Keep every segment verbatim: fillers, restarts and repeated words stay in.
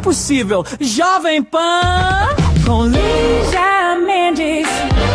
impossível. Jovem Pan com Lígia Mendes.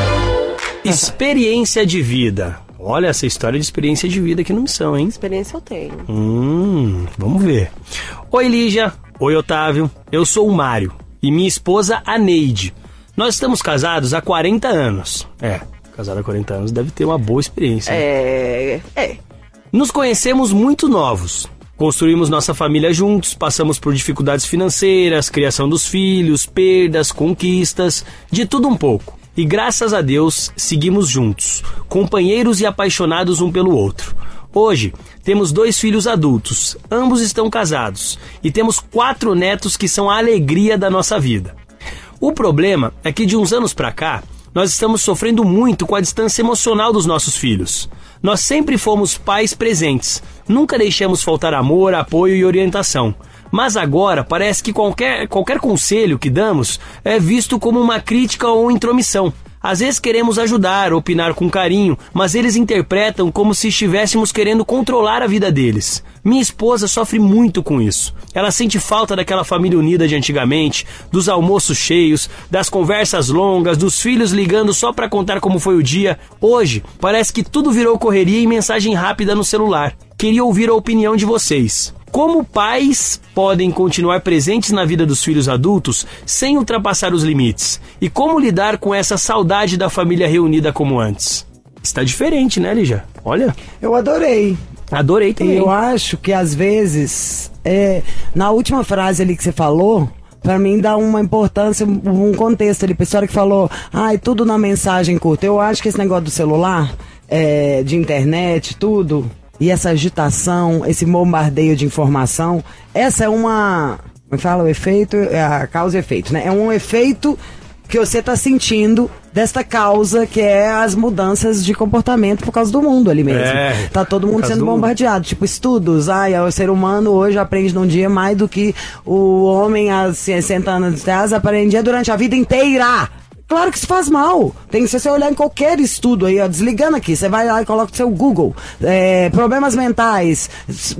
Experiência de vida. Olha essa história de experiência de vida aqui no Missão, hein? Experiência eu tenho. Hum, vamos ver. Oi, Lígia. Oi, Otávio. Eu sou o Mário e minha esposa, a Neide. Nós estamos casados há quarenta anos. É, casado há quarenta anos deve ter uma boa experiência. Né? É... é. Nos conhecemos muito novos. Construímos nossa família juntos, passamos por dificuldades financeiras, criação dos filhos, perdas, conquistas, de tudo um pouco. E graças a Deus, seguimos juntos, companheiros e apaixonados um pelo outro. Hoje, temos dois filhos adultos, ambos estão casados, e temos quatro netos que são a alegria da nossa vida. O problema é que de uns anos pra cá, nós estamos sofrendo muito com a distância emocional dos nossos filhos. Nós sempre fomos pais presentes, nunca deixamos faltar amor, apoio e orientação. Mas agora parece que qualquer, qualquer conselho que damos é visto como uma crítica ou intromissão. Às vezes queremos ajudar, opinar com carinho, mas eles interpretam como se estivéssemos querendo controlar a vida deles. Minha esposa sofre muito com isso. Ela sente falta daquela família unida de antigamente, dos almoços cheios, das conversas longas, dos filhos ligando só para contar como foi o dia. Hoje, parece que tudo virou correria e mensagem rápida no celular. Queria ouvir a opinião de vocês. Como pais podem continuar presentes na vida dos filhos adultos sem ultrapassar os limites? E como lidar com essa saudade da família reunida como antes? Está diferente, né, Lígia? Olha. Eu adorei. Adorei também. Eu acho que às vezes, é, na última frase ali que você falou, pra mim dá uma importância, um contexto ali. Pessoa que falou, ai, tudo na mensagem curta. Eu acho que esse negócio do celular, é, de internet, tudo... E essa agitação, esse bombardeio de informação, essa é uma... Como fala o efeito? É a causa e efeito, né? É um efeito que você está sentindo desta causa que é as mudanças de comportamento por causa do mundo ali mesmo. É, tá todo mundo sendo bombardeado. Tipo, estudos. Ai, o ser humano hoje aprende num dia mais do que o homem há sessenta anos atrás aprendia durante a vida inteira. Claro que isso faz mal. Tem que, se você olhar em qualquer estudo aí, ó, desligando aqui, você vai lá e coloca o seu Google, é, problemas mentais,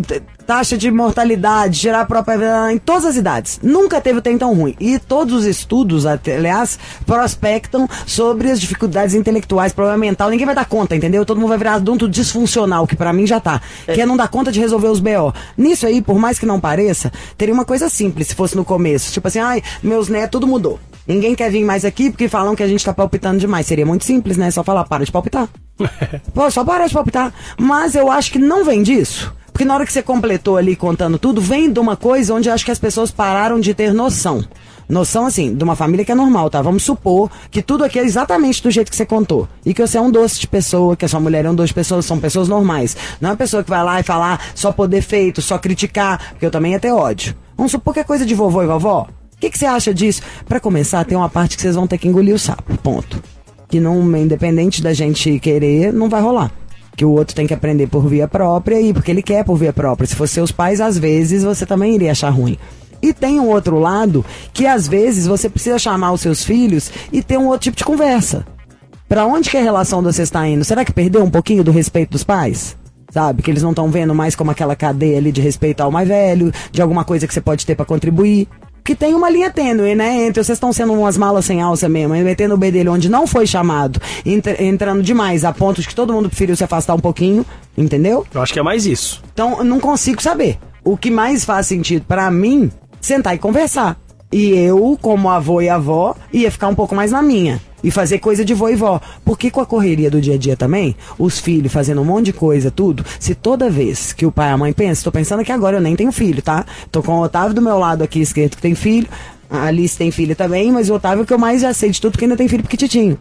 taxa de mortalidade, gerar a própria... em todas as idades. Nunca teve o tempo tão ruim. E todos os estudos, aliás, prospectam sobre as dificuldades intelectuais, problema mental. Ninguém vai dar conta, entendeu? Todo mundo vai virar adulto disfuncional, que pra mim já tá. É. Que é não dar conta de resolver os B O. Nisso aí, por mais que não pareça, teria uma coisa simples se fosse no começo. Tipo assim, ai, meus netos, tudo mudou. Ninguém quer vir mais aqui porque falam que a gente tá palpitando demais. Seria muito simples, né? Só falar, para de palpitar. Pô, só para de palpitar. Mas eu acho que não vem disso. Porque na hora que você completou ali contando tudo, vem de uma coisa onde eu acho que as pessoas pararam de ter noção. Noção, assim, de uma família que é normal, tá? Vamos supor que tudo aqui é exatamente do jeito que você contou. E que você é um doce de pessoa, que a sua mulher é um doce de pessoas, são pessoas normais. Não é uma pessoa que vai lá e falar só por defeito, só criticar, porque eu também ia ter ódio. Vamos supor que é coisa de vovô e vovó. O que, que você acha disso? Pra começar, tem uma parte que vocês vão ter que engolir o sapo, ponto. Que não, independente da gente querer, não vai rolar. Que o outro tem que aprender por via própria e porque ele quer por via própria. Se fosse seus pais, às vezes, você também iria achar ruim. E tem um outro lado que, às vezes, você precisa chamar os seus filhos e ter um outro tipo de conversa. Pra onde que a relação de vocês está indo? Será que perdeu um pouquinho do respeito dos pais? Sabe? Que eles não estão vendo mais como aquela cadeia ali de respeito ao mais velho, de alguma coisa que você pode ter pra contribuir. Que tem uma linha tênue, né? Entre vocês estão sendo umas malas sem alça mesmo, metendo o B dele onde não foi chamado, entra, entrando demais a ponto de que todo mundo preferiu se afastar um pouquinho, entendeu? Eu acho que é mais isso. Então, eu não consigo saber. O que mais faz sentido pra mim, sentar e conversar. E eu, como avô e avó, ia ficar um pouco mais na minha. E fazer coisa de vô e vó. Porque com a correria do dia a dia também, os filhos fazendo um monte de coisa, tudo. Se toda vez que o pai e a mãe pensam, tô pensando que agora eu nem tenho filho, tá? Tô com o Otávio do meu lado aqui esquerdo que tem filho. A Alice tem filho também, mas o Otávio é o que eu mais já sei de tudo, porque ainda tem filho pequititinho.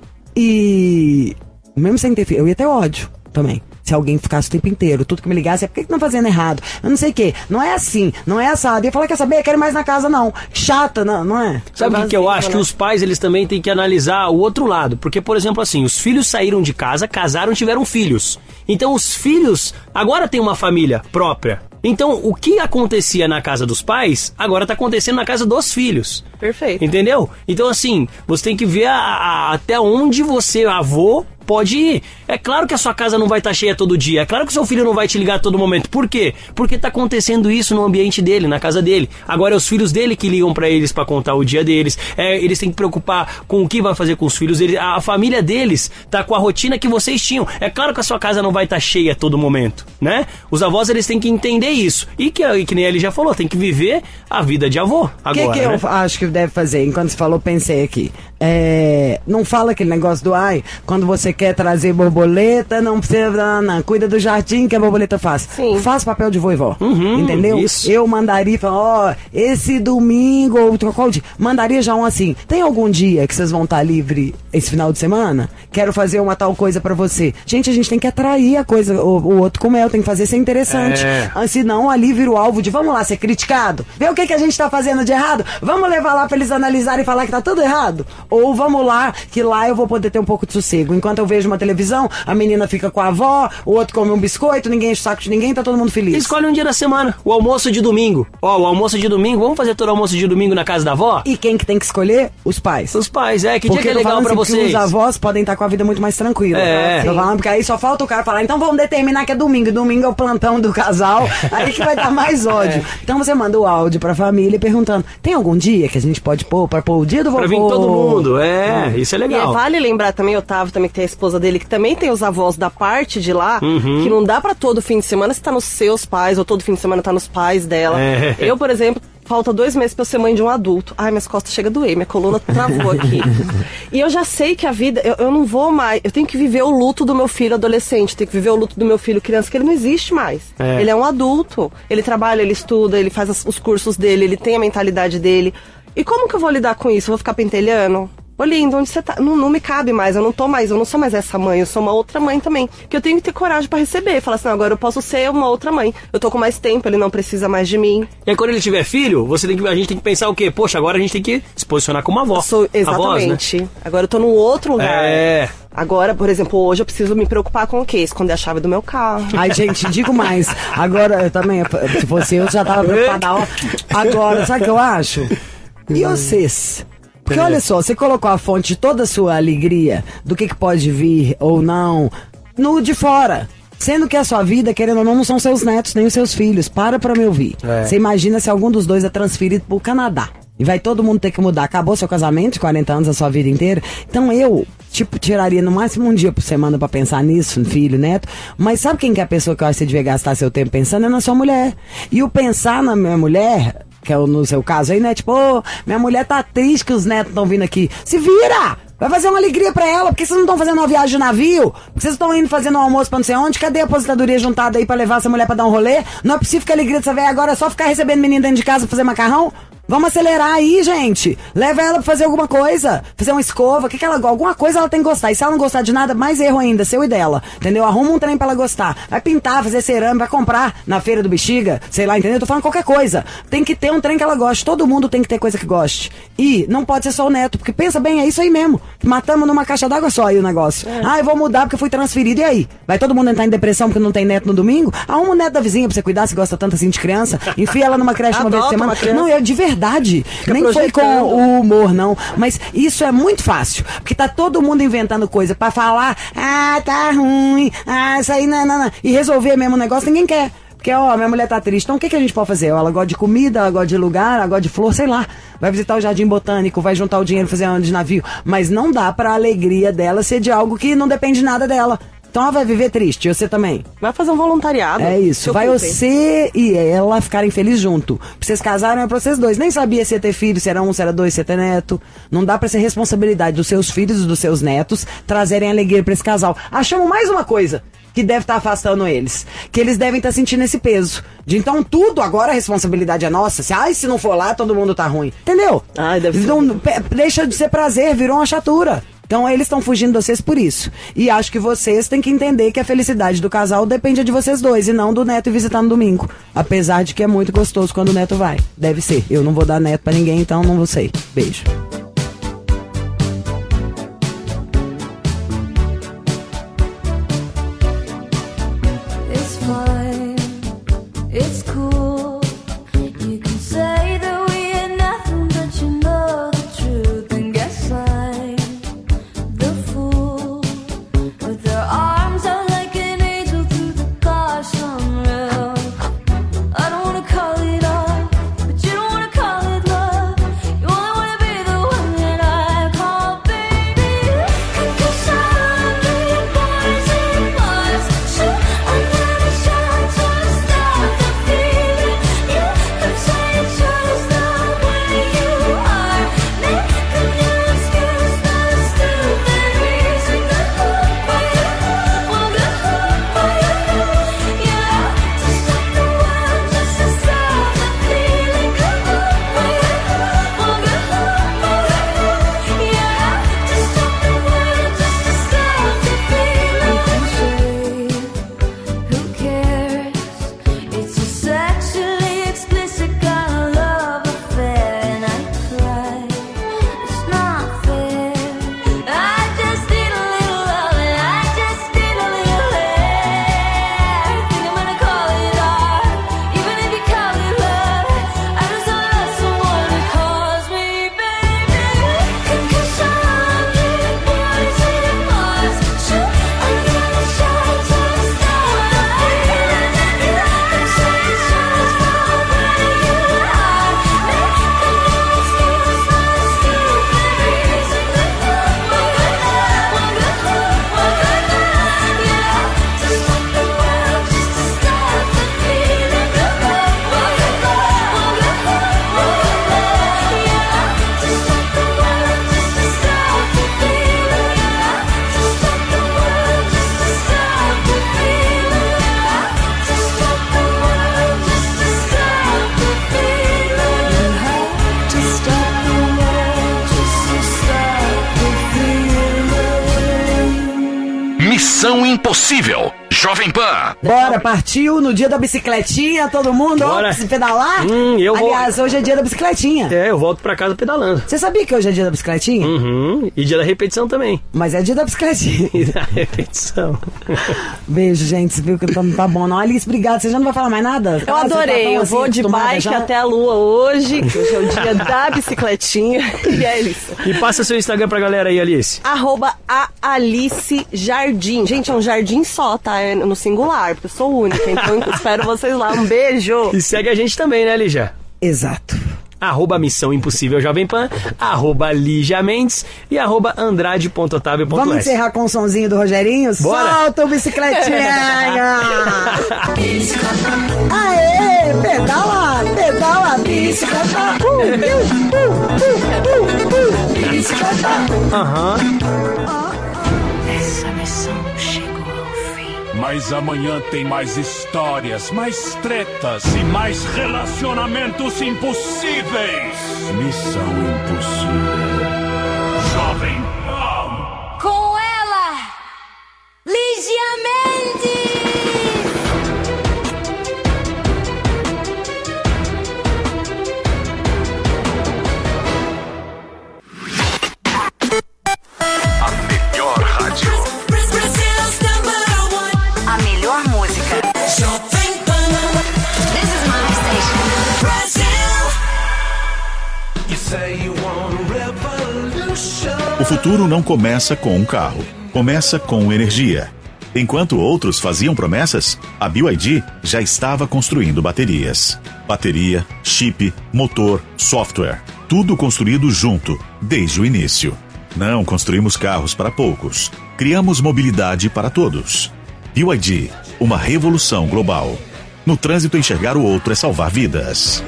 E mesmo sem ter filho, eu ia ter ódio também. Se alguém ficasse o tempo inteiro, tudo que me ligasse, é por que que não fazendo errado? Eu não sei o quê. Não é assim, não é assado. Eu ia falar, quer saber? Eu quero ir mais na casa, não. Chata, não, não é? Sabe o que, que eu acho? Que os pais, eles também têm que analisar o outro lado. Porque, por exemplo, assim, os filhos saíram de casa, casaram e tiveram filhos. Então, os filhos agora têm uma família própria. Então, o que acontecia na casa dos pais, agora está acontecendo na casa dos filhos. Perfeito. Entendeu? Então, assim, você tem que ver a, a, até onde você, avô, pode ir. É claro que a sua casa não vai estar cheia todo dia. É claro que o seu filho não vai te ligar a todo momento. Por quê? Porque tá acontecendo isso no ambiente dele, na casa dele. Agora é os filhos dele que ligam pra eles pra contar o dia deles. É, eles têm que preocupar com o que vai fazer com os filhos deles. A, a família deles tá com a rotina que vocês tinham. É claro que a sua casa não vai estar cheia a todo momento, né? Os avós, eles têm que entender isso. E que, que nem ele já falou, tem que viver a vida de avô agora. O que, que né? eu acho que deve fazer? Enquanto você falou, pensei aqui. É, não fala aquele negócio do ai, quando você quer trazer borboleta, não precisa, não, não, cuida do jardim que a borboleta faz. Sim. Faz papel de vô e vó. Uhum, entendeu? Isso. Eu mandaria, ó, oh, esse domingo, ou qual dia, mandaria já um assim, tem algum dia que vocês vão estar livre esse final de semana? Quero fazer uma tal coisa pra você. Gente, a gente tem que atrair a coisa, o, o outro com mel, tem que fazer ser interessante. É. Senão ali vira o alvo de, vamos lá ser criticado, ver o que, que a gente tá fazendo de errado, vamos levar lá pra eles analisarem e falar que tá tudo errado. Ou vamos lá, que lá eu vou poder ter um pouco de sossego. Enquanto eu vejo uma televisão, a menina fica com a avó, o outro come um biscoito, ninguém enche o saco de ninguém, tá todo mundo feliz. Escolhe um dia da semana, o almoço de domingo. Ó, o almoço de domingo, vamos fazer todo o almoço de domingo na casa da avó? E quem que tem que escolher? Os pais. Os pais, é. Que porque dia que é legal pra assim, vocês? Os avós podem estar com a vida muito mais tranquila. É. Tô falando porque aí só falta o cara falar, então vamos determinar que é domingo. Domingo é o plantão do casal, aí que vai dar mais ódio. É. Então você manda o áudio pra família perguntando, tem algum dia que a gente pode pôr pra pôr o dia do vovô? Pra vir todo mundo, é. Hum. Isso é legal. E é, vale lembrar também, Otávio, também que tem a esposa dele, que também tem os avós da parte de lá, uhum. que não dá pra todo fim de semana você tá nos seus pais, ou todo fim de semana tá nos pais dela. É. Eu, por exemplo, falta dois meses pra eu ser mãe de um adulto. Ai, minhas costas chegam a doer, minha coluna travou aqui. E eu já sei que a vida, eu, eu não vou mais, eu tenho que viver o luto do meu filho adolescente, tenho que viver o luto do meu filho criança, que ele não existe mais. É. Ele é um adulto, ele trabalha, ele estuda, ele faz as, os cursos dele, ele tem a mentalidade dele. E como que eu vou lidar com isso? Eu vou ficar pentelhando? Ô, lindo, onde você tá? Não, não me cabe mais, eu não tô mais, eu não sou mais essa mãe, eu sou uma outra mãe também. Que eu tenho que ter coragem pra receber. Falar assim, não, agora eu posso ser uma outra mãe. Eu tô com mais tempo, ele não precisa mais de mim. E aí, quando ele tiver filho, você tem que, a gente tem que pensar o quê? Poxa, agora a gente tem que se posicionar como avó. Sou, exatamente. Avós, né? Agora eu tô num outro lugar. É. Agora, por exemplo, hoje eu preciso me preocupar com o quê? Esconder a chave do meu carro. Ai, gente, digo mais. Agora, eu também, se fosse eu, já tava preocupada. Ó. Agora, sabe o que eu acho? E vocês? Porque olha só, você colocou a fonte de toda a sua alegria, do que, que pode vir ou não, no de fora. Sendo que a sua vida, querendo ou não, não são seus netos, nem os seus filhos. Para pra me ouvir. É. Você imagina se algum dos dois é transferido pro Canadá. E vai todo mundo ter que mudar. Acabou seu casamento de quarenta anos, a sua vida inteira. Então eu, tipo, tiraria no máximo um dia por semana pra pensar nisso, filho, neto. Mas sabe quem que é a pessoa que eu acho que você devia gastar seu tempo pensando? É na sua mulher. E o pensar na minha mulher, que é no seu caso aí, né? Tipo, oh, minha mulher tá triste que os netos estão vindo aqui. Se vira! Vai fazer uma alegria pra ela. Por que vocês não estão fazendo uma viagem de navio? Por que vocês estão indo fazendo um almoço pra não sei onde? Cadê a aposentadoria juntada aí pra levar essa mulher pra dar um rolê? Não é possível que a alegria dessa velha agora é só ficar recebendo menino dentro de casa pra fazer macarrão? Vamos acelerar aí, gente. Leva ela pra fazer alguma coisa. Fazer uma escova. Que que ela, alguma coisa ela tem que gostar. E se ela não gostar de nada, mais erro ainda. Seu e dela. Entendeu? Arruma um trem pra ela gostar. Vai pintar, fazer cerâmica, vai comprar na feira do Bexiga. Sei lá, entendeu? Tô falando qualquer coisa. Tem que ter um trem que ela goste. Todo mundo tem que ter coisa que goste. E não pode ser só o neto. Porque pensa bem, é isso aí mesmo. Matamos numa caixa d'água só aí o negócio. É. Ah, eu vou mudar porque eu fui transferido. E aí? Vai todo mundo entrar em depressão porque não tem neto no domingo? Arruma o neto da vizinha pra você cuidar, se gosta tanto assim de criança. Enfia ela numa creche uma vez por semana. Não, eu de verdade. Fica nem foi com o humor, não. Mas isso é muito fácil. Porque tá todo mundo inventando coisa pra falar, ah, tá ruim, ah, isso aí, não, não, não. E resolver mesmo o negócio, ninguém quer. Porque, ó, minha mulher tá triste. Então o que, que a gente pode fazer? Ela gosta de comida, ela gosta de lugar, ela gosta de flor, sei lá. Vai visitar o jardim botânico, vai juntar o dinheiro, fazer ano de navio. Mas não dá pra alegria dela ser de algo que não depende nada dela. Então ela vai viver triste, você também. Vai fazer um voluntariado. É isso, vai você e ela ficarem felizes junto. Pra vocês casarem é pra vocês dois. Nem sabia se ia ter filho, se era um, se era dois, se ia ter neto. Não dá pra ser responsabilidade dos seus filhos e dos seus netos trazerem alegria pra esse casal. Achamos mais uma coisa que deve estar tá afastando eles. Que eles devem estar tá sentindo esse peso. De então tudo, agora a responsabilidade é nossa. Se, ai, se não for lá, todo mundo tá ruim. Entendeu? Ai, deve ser. Não, deixa de ser prazer, virou uma chatura. Então eles estão fugindo de vocês por isso. E acho que vocês têm que entender que a felicidade do casal depende de vocês dois e não do neto ir visitar no domingo. Apesar de que é muito gostoso quando o neto vai. Deve ser. Eu não vou dar neto pra ninguém, então não vou sei. Beijo. It's fine. It's cool. You can say that we are nothing, but you know the truth. And guess I Impossível, Jovem Pan. Bora, partiu no dia da bicicletinha, todo mundo, Bora. ó, se pedalar? Hum, eu vou... Aliás, hoje é dia da bicicletinha. É, eu volto pra casa pedalando. Você sabia que hoje é dia da bicicletinha? Uhum, e dia da repetição também. Mas é dia da bicicletinha. E da repetição. Beijo, gente, você viu que não tá bom não. Alice, obrigado, você já não vai falar mais nada? Eu Ah, adorei, tá eu assim, vou de bike já? até a lua hoje, que hoje é o dia da bicicletinha, e é isso. E passa seu Instagram pra galera aí, Alice. Arroba a Alice Jardim. Gente, é um jardim só, tá? É no singular, porque eu sou única, então eu espero vocês lá. Um beijo! E segue a gente também, né, Lígia? Exato. Arroba Missão Impossível Jovem Pan, arroba Lígia Mendes e arroba Andrade ponto otávio ponto Vamos s. encerrar com o sonzinho do Rogerinho? Bora. Solta o bicicletinha! Aê, pedala, pedala, bicicleta! Uh, uh, uh, uh, uh, bicicleta! Aham. Essa missão chegou ao fim. Mas amanhã tem mais histórias, mais tretas e mais relacionamentos impossíveis. Missão Impossível. Jovem Pan. Com ela, Lígia Mendes! A melhor rádio. A melhor música. This is my station. O futuro não começa com um carro, começa com energia. Enquanto outros faziam promessas, a B Y D já estava construindo baterias. Bateria, chip, motor, software, tudo construído junto, desde o início. Não construímos carros para poucos, criamos mobilidade para todos. B Y D, uma revolução global. No trânsito, enxergar o outro é salvar vidas.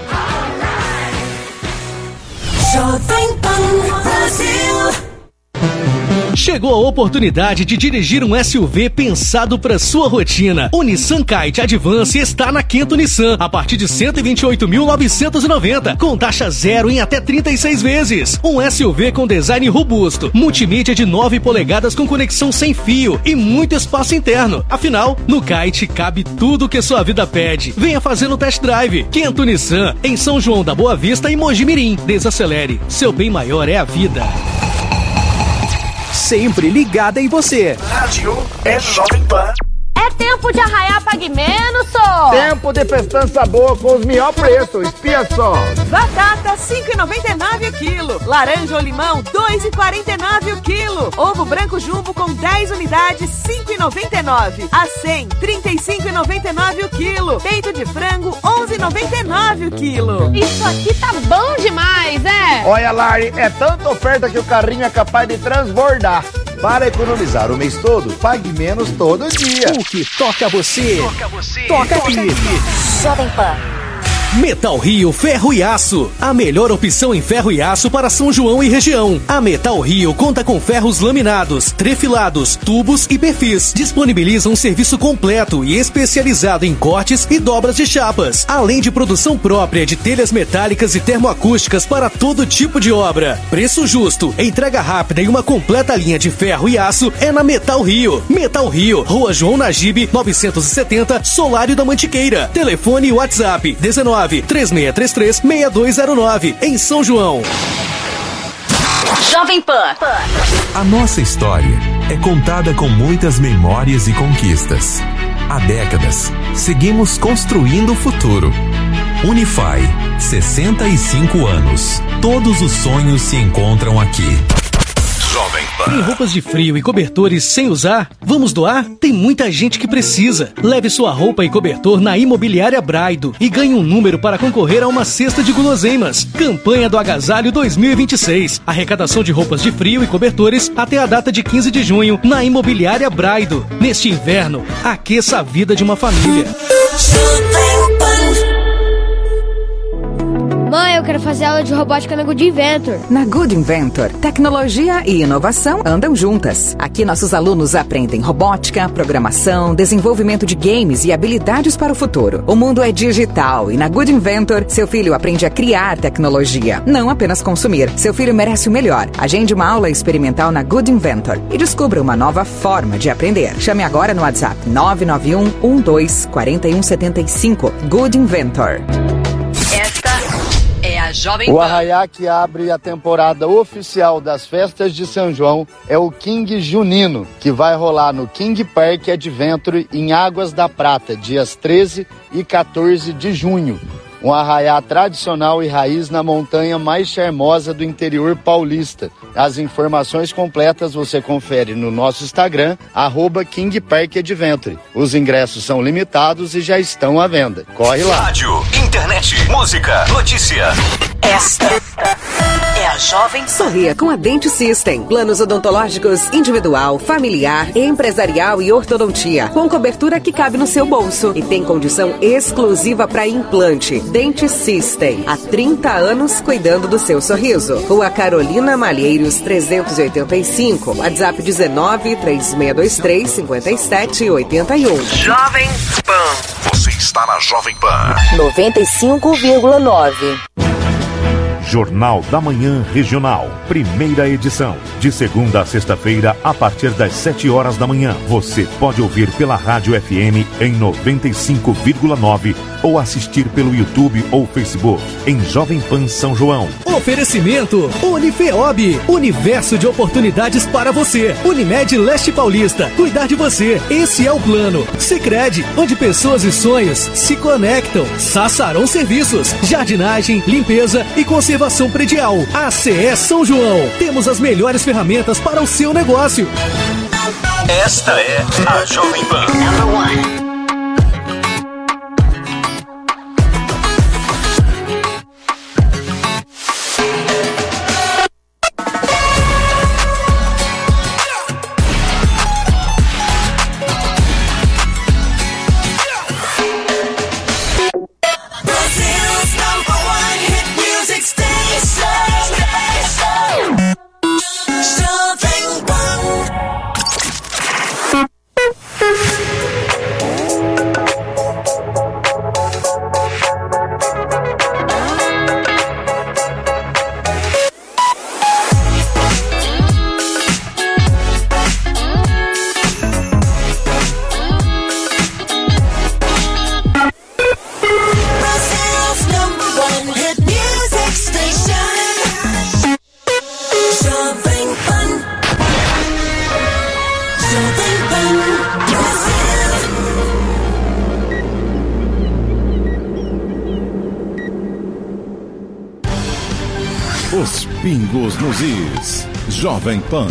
Jovem Pan Brasil. Chegou a oportunidade de dirigir um S U V pensado para sua rotina. O Nissan Kite Advance está na Quinto Nissan, a partir de cento e vinte e oito mil novecentos e noventa, com taxa zero em até trinta e seis vezes. Um S U V com design robusto, multimídia de nove polegadas com conexão sem fio e muito espaço interno. Afinal, no Kite cabe tudo que sua vida pede. Venha fazer no test drive. Quinto Nissan, em São João da Boa Vista e Mogi Mirim. Desacelere, seu bem maior é a vida. Sempre ligada em você. Rádio é Jovem Pan. É tempo de arraiar Pague Menos, só. Tempo de festança boa com os melhores preços. Espia só. Batata, cinco reais e noventa e nove centavos o quilo. Laranja ou limão, dois reais e quarenta e nove centavos o quilo. Ovo branco jumbo com dez unidades, cinco reais e noventa e nove centavos. A cem, trinta e cinco reais e noventa e nove centavos o quilo. Peito de frango, onze reais e noventa e nove centavos o quilo. Isso aqui tá bom demais, é? Olha, Lari, é tanta oferta que o carrinho é capaz de transbordar. Para economizar o mês todo, pague menos todo dia. O que toca você, toca, você, toca aqui. Jovem Pan. Metal Rio Ferro e Aço, a melhor opção em ferro e aço para São João e região. A Metal Rio conta com ferros laminados, trefilados, tubos e perfis. Disponibiliza um serviço completo e especializado em cortes e dobras de chapas, além de produção própria de telhas metálicas e termoacústicas para todo tipo de obra. Preço justo, entrega rápida e uma completa linha de ferro e aço é na Metal Rio. Metal Rio, Rua João Nagibe, novecentos e setenta, Solário da Mantiqueira. Telefone e WhatsApp dezenove, três seis três três, seis dois zero nove, em São João. Jovem Pan. A nossa história é contada com muitas memórias e conquistas. Há décadas, seguimos construindo o futuro. Unify, sessenta e cinco anos. Todos os sonhos se encontram aqui. Jovem Pan. Tem roupas de frio e cobertores sem usar? Vamos doar? Tem muita gente que precisa. Leve sua roupa e cobertor na Imobiliária Braido e ganhe um número para concorrer a uma cesta de guloseimas. Campanha do Agasalho dois mil e vinte e seis. Arrecadação de roupas de frio e cobertores até a data de quinze de junho na Imobiliária Braido. Neste inverno, aqueça a vida de uma família. Jovem Pan. Mãe, eu quero fazer aula de robótica na Good Inventor. Na Good Inventor, tecnologia e inovação andam juntas. Aqui nossos alunos aprendem robótica, programação, desenvolvimento de games e habilidades para o futuro. O mundo é digital e na Good Inventor, seu filho aprende a criar tecnologia, não apenas consumir. Seu filho merece o melhor. Agende uma aula experimental na Good Inventor e descubra uma nova forma de aprender. Chame agora no WhatsApp nove nove um, um dois, quatro um sete cinco. Good Inventor. Esta é a Jovem O Pan. arraiá que abre a temporada oficial das festas de São João é o King Junino, que vai rolar no King Park Adventure em Águas da Prata, dias treze e quatorze de junho. Um arraiá tradicional e raiz na montanha mais charmosa do interior paulista. As informações completas você confere no nosso Instagram, arroba King Park Adventure. Os ingressos são limitados e já estão à venda. Corre lá. Rádio, internet, música, notícia. Esta é a Jovem Pan. Sorria com a Dente System. Planos odontológicos individual, familiar, empresarial e ortodontia. Com cobertura que cabe no seu bolso. E tem condição exclusiva para implante. Dente System. Há trinta anos cuidando do seu sorriso. Rua Carolina Malheiros, trezentos e oitenta e cinco. WhatsApp dezenove, três seis dois três, cinco sete oito um. Jovem Pan. Você está na Jovem Pan. noventa e cinco vírgula nove. Jornal da Manhã Regional, primeira edição, de segunda a sexta-feira, a partir das sete horas da manhã. Você pode ouvir pela Rádio F M em noventa e cinco vírgula nove ou assistir pelo YouTube ou Facebook em Jovem Pan São João. Oferecimento Unifeob, universo de oportunidades para você. Unimed Leste Paulista, cuidar de você, esse é o plano. Sicredi, onde pessoas e sonhos se conectam. Sassarão Serviços, jardinagem, limpeza e conservação predial. A C E São João, temos as melhores ferramentas para o seu negócio. Esta é a Jovem Pan. Number one. Os pingos nos is. Jovem Pan.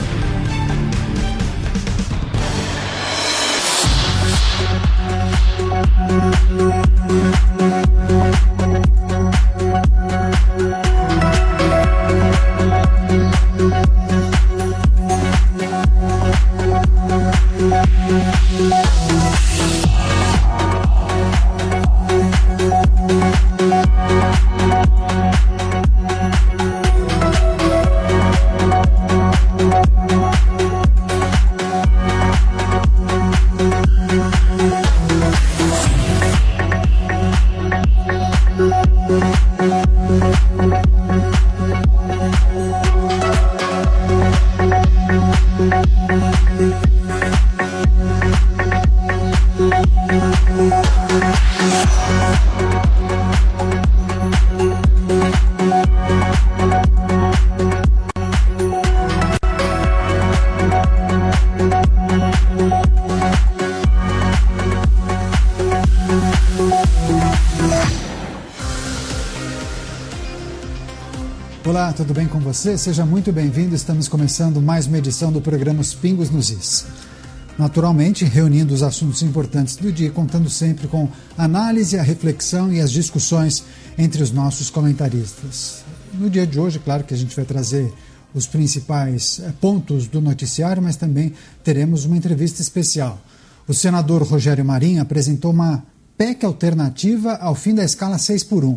Olá, tudo bem com você? Seja muito bem-vindo. Estamos começando mais uma edição do programa Os Pingos nos Is. Naturalmente, reunindo os assuntos importantes do dia, contando sempre com análise, a reflexão e as discussões entre os nossos comentaristas. No dia de hoje, claro que a gente vai trazer os principais pontos do noticiário, mas também teremos uma entrevista especial. O senador Rogério Marinho apresentou uma P E C alternativa ao fim da escala seis por um.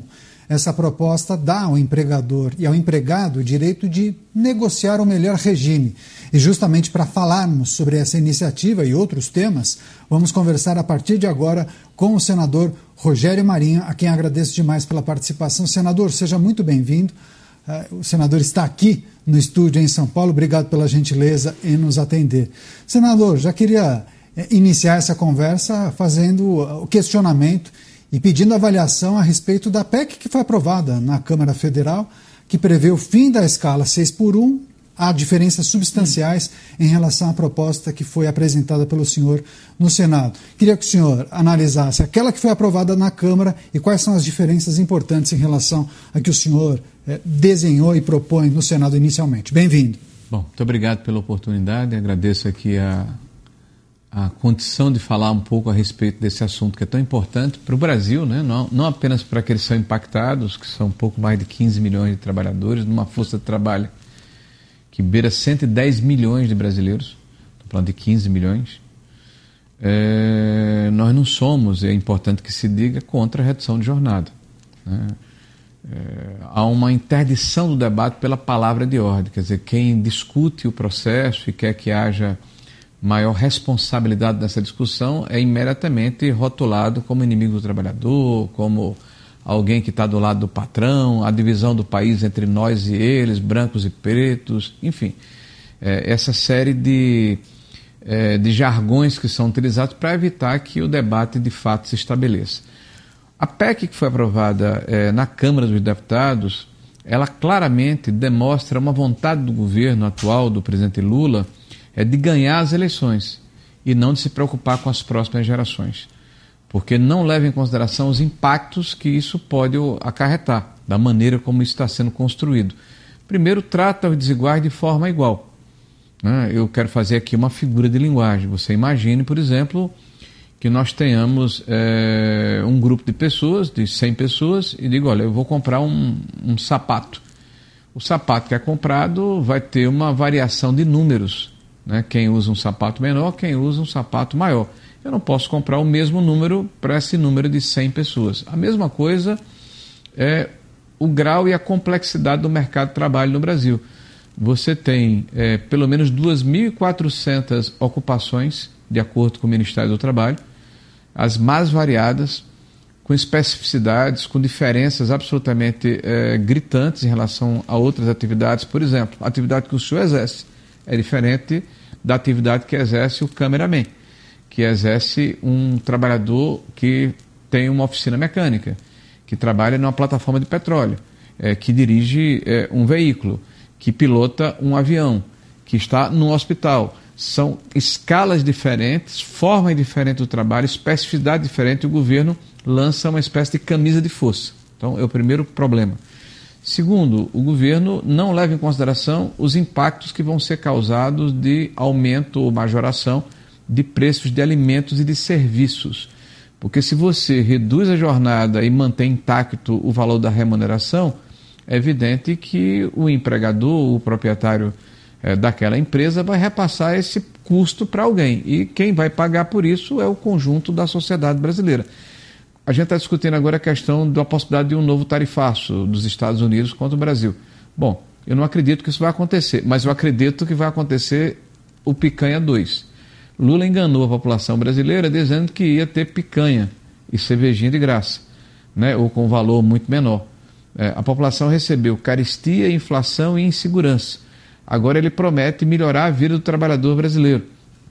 essa proposta dá ao empregador e ao empregado o direito de negociar o melhor regime. E justamente para falarmos sobre essa iniciativa e outros temas, vamos conversar a partir de agora com o senador Rogério Marinho, a quem agradeço demais pela participação. Senador, seja muito bem-vindo. O senador está aqui no estúdio em São Paulo. Obrigado pela gentileza em nos atender. Senador, já queria iniciar essa conversa fazendo o questionamento e pedindo avaliação a respeito da P E C que foi aprovada na Câmara Federal, que prevê o fim da escala seis por um. Há diferenças substanciais em relação à proposta que foi apresentada pelo senhor no Senado. Queria que o senhor analisasse aquela que foi aprovada na Câmara e quais são as diferenças importantes em relação a que o senhor eh, desenhou e propõe no Senado inicialmente. Bem-vindo. Bom, muito obrigado pela oportunidade. Agradeço aqui a, a condição de falar um pouco a respeito desse assunto que é tão importante para o Brasil, né? não, não apenas para aqueles que são impactados, que são um pouco mais de quinze milhões de trabalhadores, numa força de trabalho que beira cento e dez milhões de brasileiros, estou falando de quinze milhões, é, nós não somos, é importante que se diga, contra a redução de jornada. Né? É, há uma interdição do debate pela palavra de ordem, quer dizer, quem discute o processo e quer que haja maior responsabilidade nessa discussão é imediatamente rotulado como inimigo do trabalhador, como alguém que está do lado do patrão, a divisão do país entre nós e eles, brancos e pretos, enfim, é, essa série de, é, de jargões que são utilizados para evitar que o debate de fato se estabeleça. A P E C que foi aprovada é, na Câmara dos Deputados, ela claramente demonstra uma vontade do governo atual, do presidente Lula, é de ganhar as eleições e não de se preocupar com as próximas gerações, porque não leva em consideração os impactos que isso pode acarretar, da maneira como isso está sendo construído. Primeiro, trata os desiguais de forma igual. Né? Eu quero fazer aqui uma figura de linguagem. Você imagine, por exemplo, que nós tenhamos é, um grupo de pessoas, de cem pessoas, e digo, olha, eu vou comprar um, um sapato. O sapato que é comprado vai ter uma variação de números. Né? Quem usa um sapato menor, quem usa um sapato maior. Eu não posso comprar o mesmo número para esse número de cem pessoas. A mesma coisa é o grau e a complexidade do mercado de trabalho no Brasil. Você tem é, pelo menos duas mil e quatrocentas ocupações, de acordo com o Ministério do Trabalho, as mais variadas, com especificidades, com diferenças absolutamente é, gritantes em relação a outras atividades. Por exemplo, a atividade que o senhor exerce é diferente da atividade que exerce o cameraman, que exerce um trabalhador que tem uma oficina mecânica, que trabalha numa plataforma de petróleo, é, que dirige é, um veículo, que pilota um avião, que está no hospital. São escalas diferentes, formas diferentes do trabalho, especificidade diferente, e o governo lança uma espécie de camisa de força. Então, é o primeiro problema. Segundo, o governo não leva em consideração os impactos que vão ser causados de aumento ou majoração de preços de alimentos e de serviços. Porque se você reduz a jornada e mantém intacto o valor da remuneração, é evidente que o empregador, o proprietário é, daquela empresa vai repassar esse custo para alguém. E quem vai pagar por isso é o conjunto da sociedade brasileira. A gente está discutindo agora a questão da possibilidade de um novo tarifaço dos Estados Unidos contra o Brasil. Bom, eu não acredito que isso vai acontecer, mas eu acredito que vai acontecer o picanha dois. Lula enganou a população brasileira dizendo que ia ter picanha e cervejinha de graça, né, ou com valor muito menor. É, a população recebeu carestia, inflação e insegurança. Agora ele promete melhorar a vida do trabalhador brasileiro.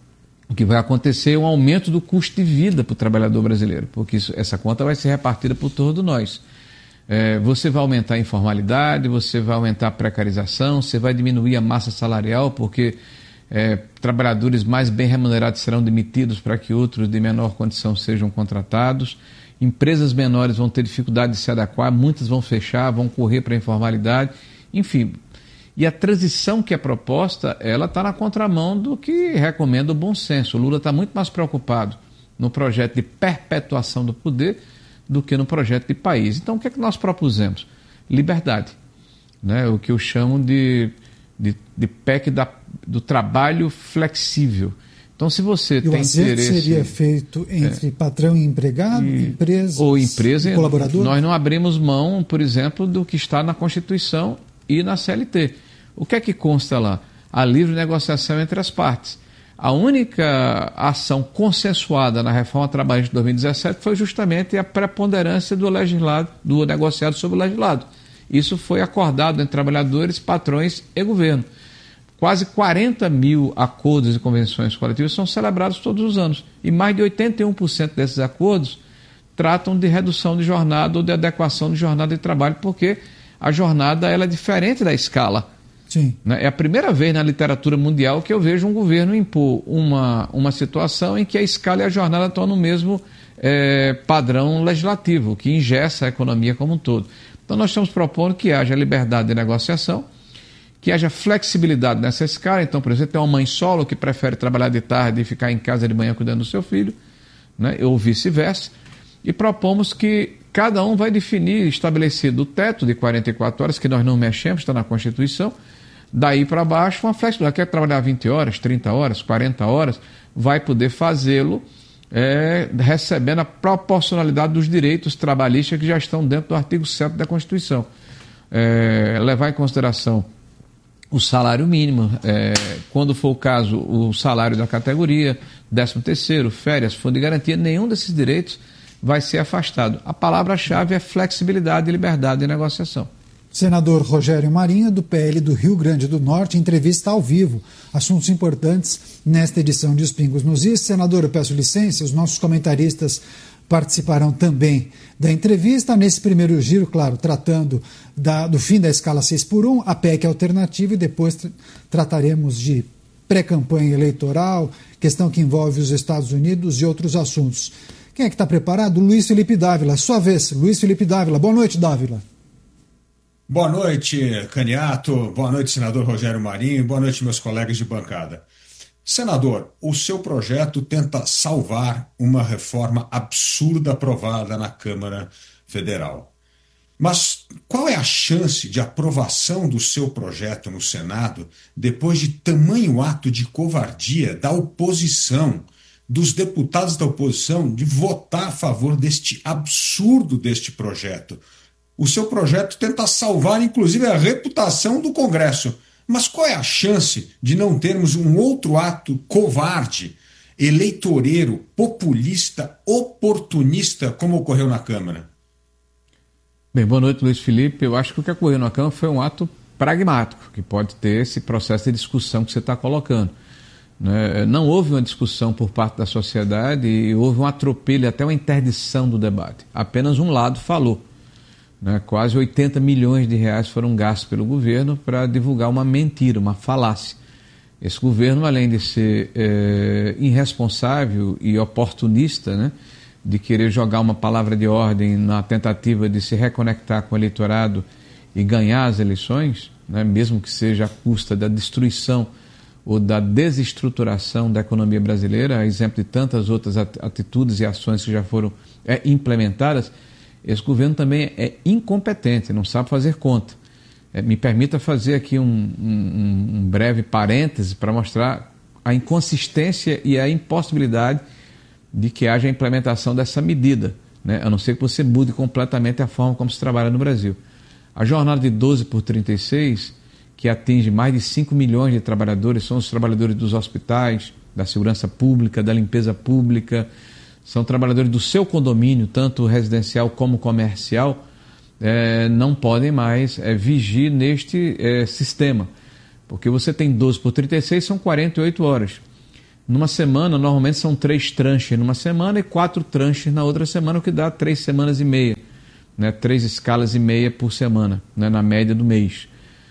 O que vai acontecer é um aumento do custo de vida para o trabalhador brasileiro, porque isso, essa conta vai ser repartida por todos nós. É, você vai aumentar a informalidade, você vai aumentar a precarização, você vai diminuir a massa salarial, porque é, trabalhadores mais bem remunerados serão demitidos para que outros de menor condição sejam contratados. Empresas menores vão ter dificuldade de se adequar, muitas vão fechar, vão correr para a informalidade, enfim. E a transição que é proposta, ela está na contramão do que recomenda o bom senso. O Lula está muito mais preocupado no projeto de perpetuação do poder do que no projeto de país. Então, o que é que nós propusemos? Liberdade, né? O que eu chamo de, de, de P E C da, do trabalho flexível, Então, se você e tem o acerto interesse... seria feito entre é, patrão e empregado, e, empresa ou empresa, colaborador? Nós não abrimos mão, por exemplo, do que está na Constituição e na C L T. O que é que consta lá? A livre negociação entre as partes. A única ação consensuada na reforma trabalhista de dois mil e dezessete foi justamente a preponderância do legislado, do negociado sobre o legislado. Isso foi acordado entre trabalhadores, patrões e governo. Quase quarenta mil acordos e convenções coletivas são celebrados todos os anos. E mais de oitenta e um por cento desses acordos tratam de redução de jornada ou de adequação de jornada de trabalho, porque a jornada ela é diferente da escala. Sim. É a primeira vez na literatura mundial que eu vejo um governo impor uma, uma situação em que a escala e a jornada estão no mesmo é, padrão legislativo, que engessa a economia como um todo. Então nós estamos propondo que haja liberdade de negociação, que haja flexibilidade nessa escala. Então, por exemplo, tem uma mãe solo que prefere trabalhar de tarde e ficar em casa de manhã cuidando do seu filho, né, ou vice-versa, e propomos que cada um vai definir, estabelecido o teto de quarenta e quatro horas, que nós não mexemos, está na Constituição, daí para baixo uma flexibilidade. Quer trabalhar vinte horas, trinta horas, quarenta horas, vai poder fazê-lo é, recebendo a proporcionalidade dos direitos trabalhistas que já estão dentro do artigo sete da Constituição. É, levar em consideração o salário mínimo, é, quando for o caso, o salário da categoria, décimo terceiro, férias, fundo de garantia, nenhum desses direitos vai ser afastado. A palavra-chave é flexibilidade e liberdade de negociação. Senador Rogério Marinho, do P L do Rio Grande do Norte, entrevista ao vivo. Assuntos importantes nesta edição de Os Pingos nos Is. Senador, eu peço licença, os nossos comentaristas participarão também da entrevista. Nesse primeiro giro, claro, tratando da, do fim da escala seis por um, a P E C alternativa, e depois tra- trataremos de pré-campanha eleitoral, questão que envolve os Estados Unidos e outros assuntos. Quem é que está preparado? Luiz Felipe Dávila. Sua vez, Luiz Felipe Dávila. Boa noite, Dávila. Boa noite, Caniato. Boa noite, senador Rogério Marinho. Boa noite, meus colegas de bancada. Senador, o seu projeto tenta salvar uma reforma absurda aprovada na Câmara Federal. Mas qual é a chance de aprovação do seu projeto no Senado depois de tamanho ato de covardia da oposição, dos deputados da oposição, de votar a favor deste absurdo deste projeto? O seu projeto tenta salvar, inclusive, a reputação do Congresso. Mas qual é a chance de não termos um outro ato covarde, eleitoreiro, populista, oportunista, como ocorreu na Câmara? Bem, boa noite, Luiz Felipe. Eu acho que o que ocorreu na Câmara foi um ato pragmático, que pode ter esse processo de discussão que você está colocando. Não houve uma discussão por parte da sociedade e houve um atropelo, até uma interdição do debate. Apenas um lado falou. Né, quase oitenta milhões de reais foram gastos pelo governo para divulgar uma mentira, uma falácia. Esse governo, além de ser é, irresponsável e oportunista, né, de querer jogar uma palavra de ordem na tentativa de se reconectar com o eleitorado e ganhar as eleições, né, mesmo que seja à custa da destruição ou da desestruturação da economia brasileira, a exemplo de tantas outras atitudes e ações que já foram é, implementadas, esse governo também é incompetente, não sabe fazer conta. É, me permita fazer aqui um, um, um breve parêntese para mostrar a inconsistência e a impossibilidade de que haja a implementação dessa medida, né? A não ser que você mude completamente a forma como se trabalha no Brasil. A jornada de doze por trinta e seis, que atinge mais de cinco milhões de trabalhadores, são os trabalhadores dos hospitais, da segurança pública, da limpeza pública, são trabalhadores do seu condomínio, tanto residencial como comercial, é, não podem mais é, vigir neste é, sistema. Porque você tem doze por trinta e seis, são quarenta e oito horas. Numa semana, normalmente são três tranches numa semana e quatro tranches na outra semana, o que dá três semanas e meia. Né, três escalas e meia por semana, né, na média do mês.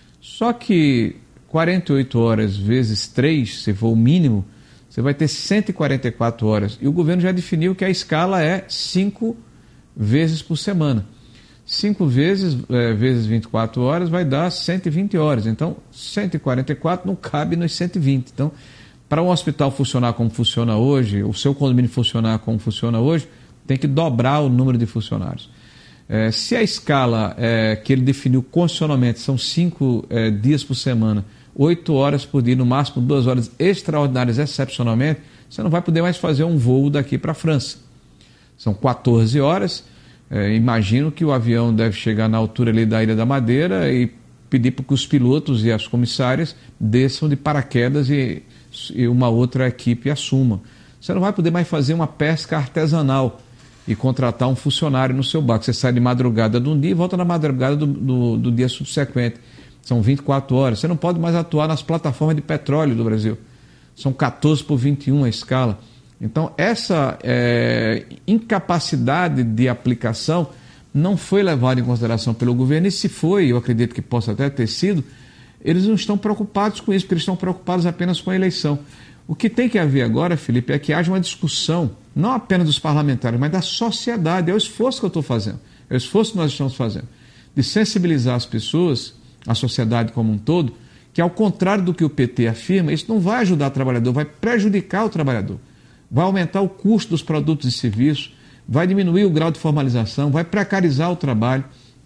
Só que quarenta e oito horas vezes três, se for o mínimo, você vai ter cento e quarenta e quatro horas. E o governo já definiu que a escala é cinco vezes por semana. cinco vezes, é, vezes vinte e quatro horas vai dar cento e vinte horas. Então, cento e quarenta e quatro não cabe nos cento e vinte. Então, para um hospital funcionar como funciona hoje, o seu condomínio funcionar como funciona hoje, tem que dobrar o número de funcionários. É, se a escala é, que ele definiu constitucionalmente são cinco é, dias por semana, oito horas por dia, no máximo duas horas extraordinárias excepcionalmente, você não vai poder mais fazer um voo daqui para a França. São quatorze horas, é, imagino que o avião deve chegar na altura ali da Ilha da Madeira e pedir para que os pilotos e as comissárias desçam de paraquedas e, e uma outra equipe assuma. Você não vai poder mais fazer uma pesca artesanal e contratar um funcionário no seu barco. Você sai de madrugada de um dia e volta na madrugada do, do, do dia subsequente. São vinte e quatro horas. Você não pode mais atuar nas plataformas de petróleo do Brasil. São quatorze por vinte e um a escala. Então, essa é, incapacidade de aplicação não foi levada em consideração pelo governo, e se foi, eu acredito que possa até ter sido, eles não estão preocupados com isso, porque eles estão preocupados apenas com a eleição. O que tem que haver agora, Felipe, é que haja uma discussão, não apenas dos parlamentares, mas da sociedade. É o esforço que eu estou fazendo, é o esforço que nós estamos fazendo, de sensibilizar as pessoas, a sociedade como um todo, que ao contrário do que o P T afirma, isso não vai ajudar o trabalhador, vai prejudicar o trabalhador. Vai aumentar o custo dos produtos e serviços, vai diminuir o grau de formalização, vai precarizar o trabalho,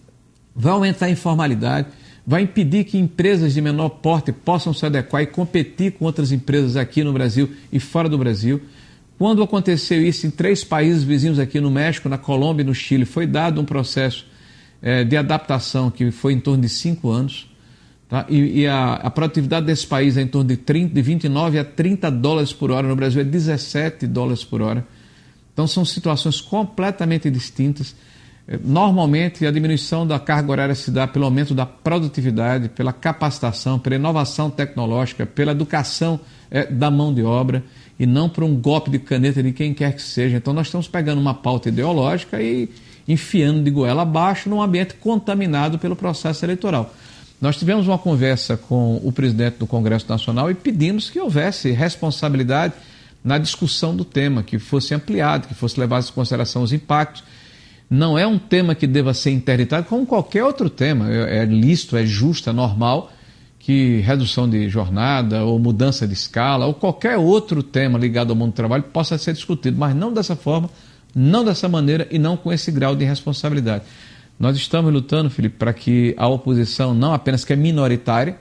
vai aumentar a informalidade, vai impedir que empresas de menor porte possam se adequar e competir com outras empresas aqui no Brasil e fora do Brasil. Quando aconteceu isso em três países vizinhos aqui no México, na Colômbia e no Chile, foi dado um processo eh, de adaptação que foi em torno de cinco anos. Tá? E, e a, a produtividade desse país é em torno de, trinta, de vinte e nove a trinta dólares por hora, no Brasil é dezessete dólares por hora. Então são situações completamente distintas. Normalmente a diminuição da carga horária se dá pelo aumento da produtividade, pela capacitação, pela inovação tecnológica, pela educação é, da mão de obra, e não por um golpe de caneta de quem quer que seja. Então nós estamos pegando uma pauta ideológica e enfiando de goela abaixo num ambiente contaminado pelo processo eleitoral. Nós tivemos uma conversa com o presidente do Congresso Nacional e pedimos que houvesse responsabilidade na discussão do tema, que fosse ampliado, que fosse levado em consideração os impactos. Não é um tema que deva ser interditado como qualquer outro tema. É lícito, é justo, é normal que redução de jornada ou mudança de escala ou qualquer outro tema ligado ao mundo do trabalho possa ser discutido, mas não dessa forma, não dessa maneira e não com esse grau de responsabilidade. Nós estamos lutando, Felipe, para que a oposição, não apenas que é minoritária,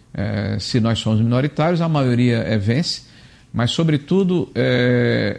é, se nós somos minoritários, a maioria é vence, mas, sobretudo, é,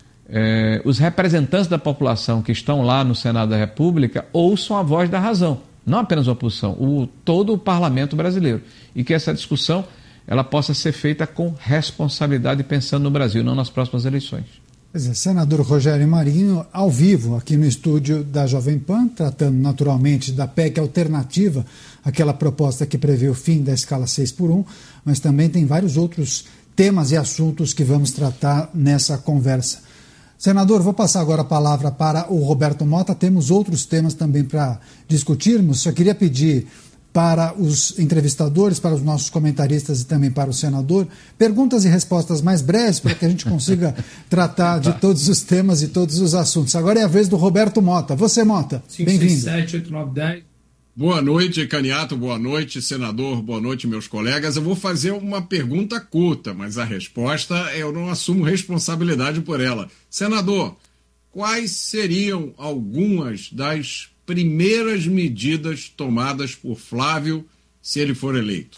é, os representantes da população que estão lá no Senado da República ouçam a voz da razão, não apenas a oposição, o, todo o parlamento brasileiro, e que essa discussão ela possa ser feita com responsabilidade, pensando no Brasil, não nas próximas eleições. Pois é, senador Rogério Marinho, ao vivo, aqui no estúdio da Jovem Pan, tratando naturalmente da P E C alternativa, aquela proposta que prevê o fim da escala seis por um, mas também tem vários outros temas e assuntos que vamos tratar nessa conversa. Senador, vou passar agora a palavra para o Roberto Mota, temos outros temas também para discutirmos, só queria pedir para os entrevistadores, para os nossos comentaristas e também para o senador, perguntas e respostas mais breves para que a gente consiga tratar de todos os temas e todos os assuntos. Agora é a vez do Roberto Mota. Você, Mota, bem-vindo. cinco, seis, sete, oito, nove, dez. Boa noite, Caniato, boa noite, senador, boa noite, meus colegas. Eu vou fazer uma pergunta curta, mas a resposta eu não assumo responsabilidade por ela. Senador, quais seriam algumas das primeiras medidas tomadas por Flávio se ele for eleito?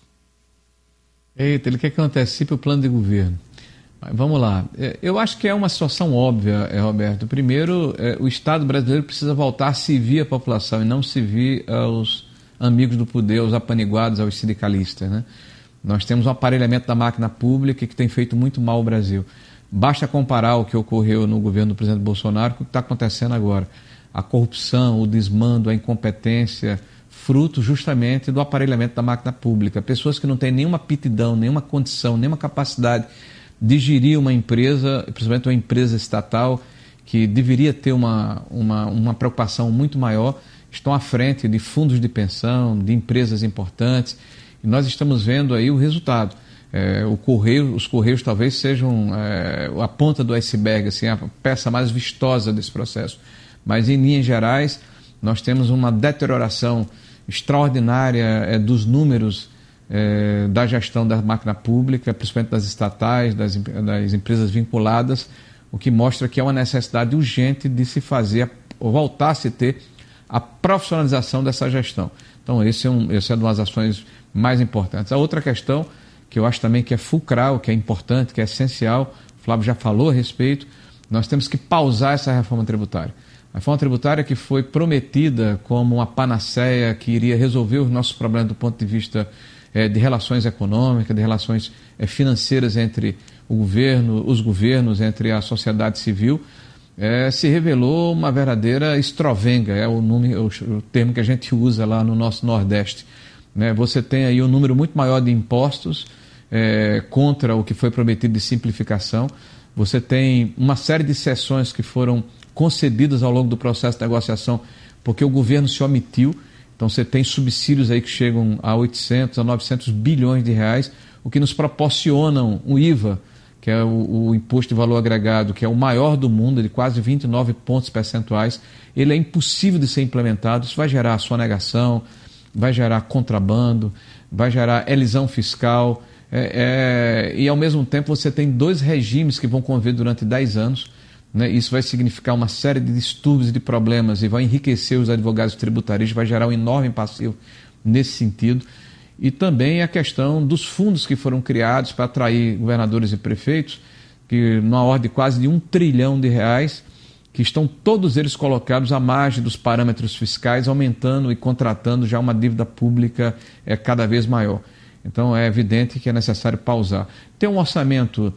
Eita, ele quer que eu antecipe o plano de governo. Mas vamos lá. Eu acho que é uma situação óbvia, Roberto. Primeiro, o Estado brasileiro precisa voltar a servir a população e não servir aos amigos do poder, aos apaniguados, aos sindicalistas, né? Nós temos um aparelhamento da máquina pública que tem feito muito mal ao Brasil. Basta comparar o que ocorreu no governo do presidente Bolsonaro com o que está acontecendo agora. A corrupção, o desmando, a incompetência, fruto justamente do aparelhamento da máquina pública. Pessoas que não têm nenhuma aptidão, nenhuma condição, nenhuma capacidade de gerir uma empresa, principalmente uma empresa estatal, que deveria ter uma, uma, uma preocupação muito maior, estão à frente de fundos de pensão, de empresas importantes, e nós estamos vendo aí o resultado. É, o correio, os Correios talvez sejam é, a ponta do iceberg, assim, a peça mais vistosa desse processo. Mas, em linhas gerais, nós temos uma deterioração extraordinária é, dos números é, da gestão da máquina pública, principalmente das estatais, das, das empresas vinculadas, o que mostra que é uma necessidade urgente de se fazer, ou voltar a se ter, a profissionalização dessa gestão. Então, esse é, um, esse é uma das ações mais importantes. A outra questão, que eu acho também que é fulcral, que é importante, que é essencial, Flávio já falou a respeito, nós temos que pausar essa reforma tributária. A reforma tributária que foi prometida como uma panaceia que iria resolver os nossos problemas do ponto de vista eh, de relações econômicas, de relações eh, financeiras entre o governo, os governos, entre a sociedade civil, eh, se revelou uma verdadeira estrovenga, é o, nome, o, o termo que a gente usa lá no nosso Nordeste. Né? Você tem aí um número muito maior de impostos eh, contra o que foi prometido de simplificação. Você tem uma série de cessões que foram concedidas ao longo do processo de negociação porque o governo se omitiu. Então você tem subsídios aí que chegam a oitocentos, a novecentos bilhões de reais, o que nos proporcionam o I V A, que é o, o Imposto de Valor Agregado, que é o maior do mundo, de quase vinte e nove pontos percentuais. Ele é impossível de ser implementado, isso vai gerar sonegação, vai gerar contrabando, vai gerar elisão fiscal, é, é, e ao mesmo tempo você tem dois regimes que vão conviver durante dez anos, né? Isso vai significar uma série de distúrbios e de problemas e vai enriquecer os advogados tributaristas, vai gerar um enorme passivo nesse sentido. E também a questão dos fundos que foram criados para atrair governadores e prefeitos, que numa ordem quase de um trilhão de reais, que estão todos eles colocados à margem dos parâmetros fiscais, aumentando e contratando já uma dívida pública é, cada vez maior. Então é evidente que é necessário pausar. Tem um orçamento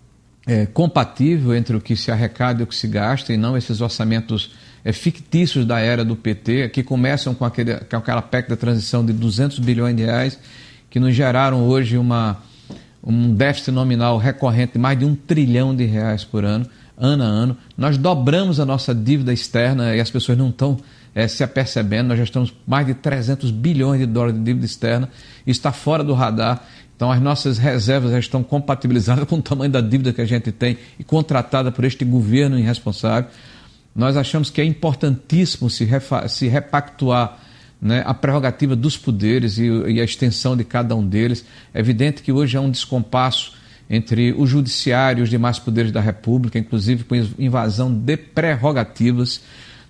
é, compatível entre o que se arrecada e o que se gasta, e não esses orçamentos é, fictícios da era do P T, que começam com, aquele, com aquela P E C da transição de duzentos bilhões de reais, que nos geraram hoje uma, um déficit nominal recorrente de mais de um trilhão de reais por ano, ano a ano. Nós dobramos a nossa dívida externa e as pessoas não estão é, se apercebendo. Nós já estamos mais de trezentos bilhões de dólares de dívida externa, isso está fora do radar. Então as nossas reservas já estão compatibilizadas com o tamanho da dívida que a gente tem e contratada por este governo irresponsável. Nós achamos que é importantíssimo se, refa- se repactuar, né, a prerrogativa dos poderes e, e a extensão de cada um deles. É evidente que hoje há um descompasso entre o judiciário e os demais poderes da República, inclusive com invasão de prerrogativas.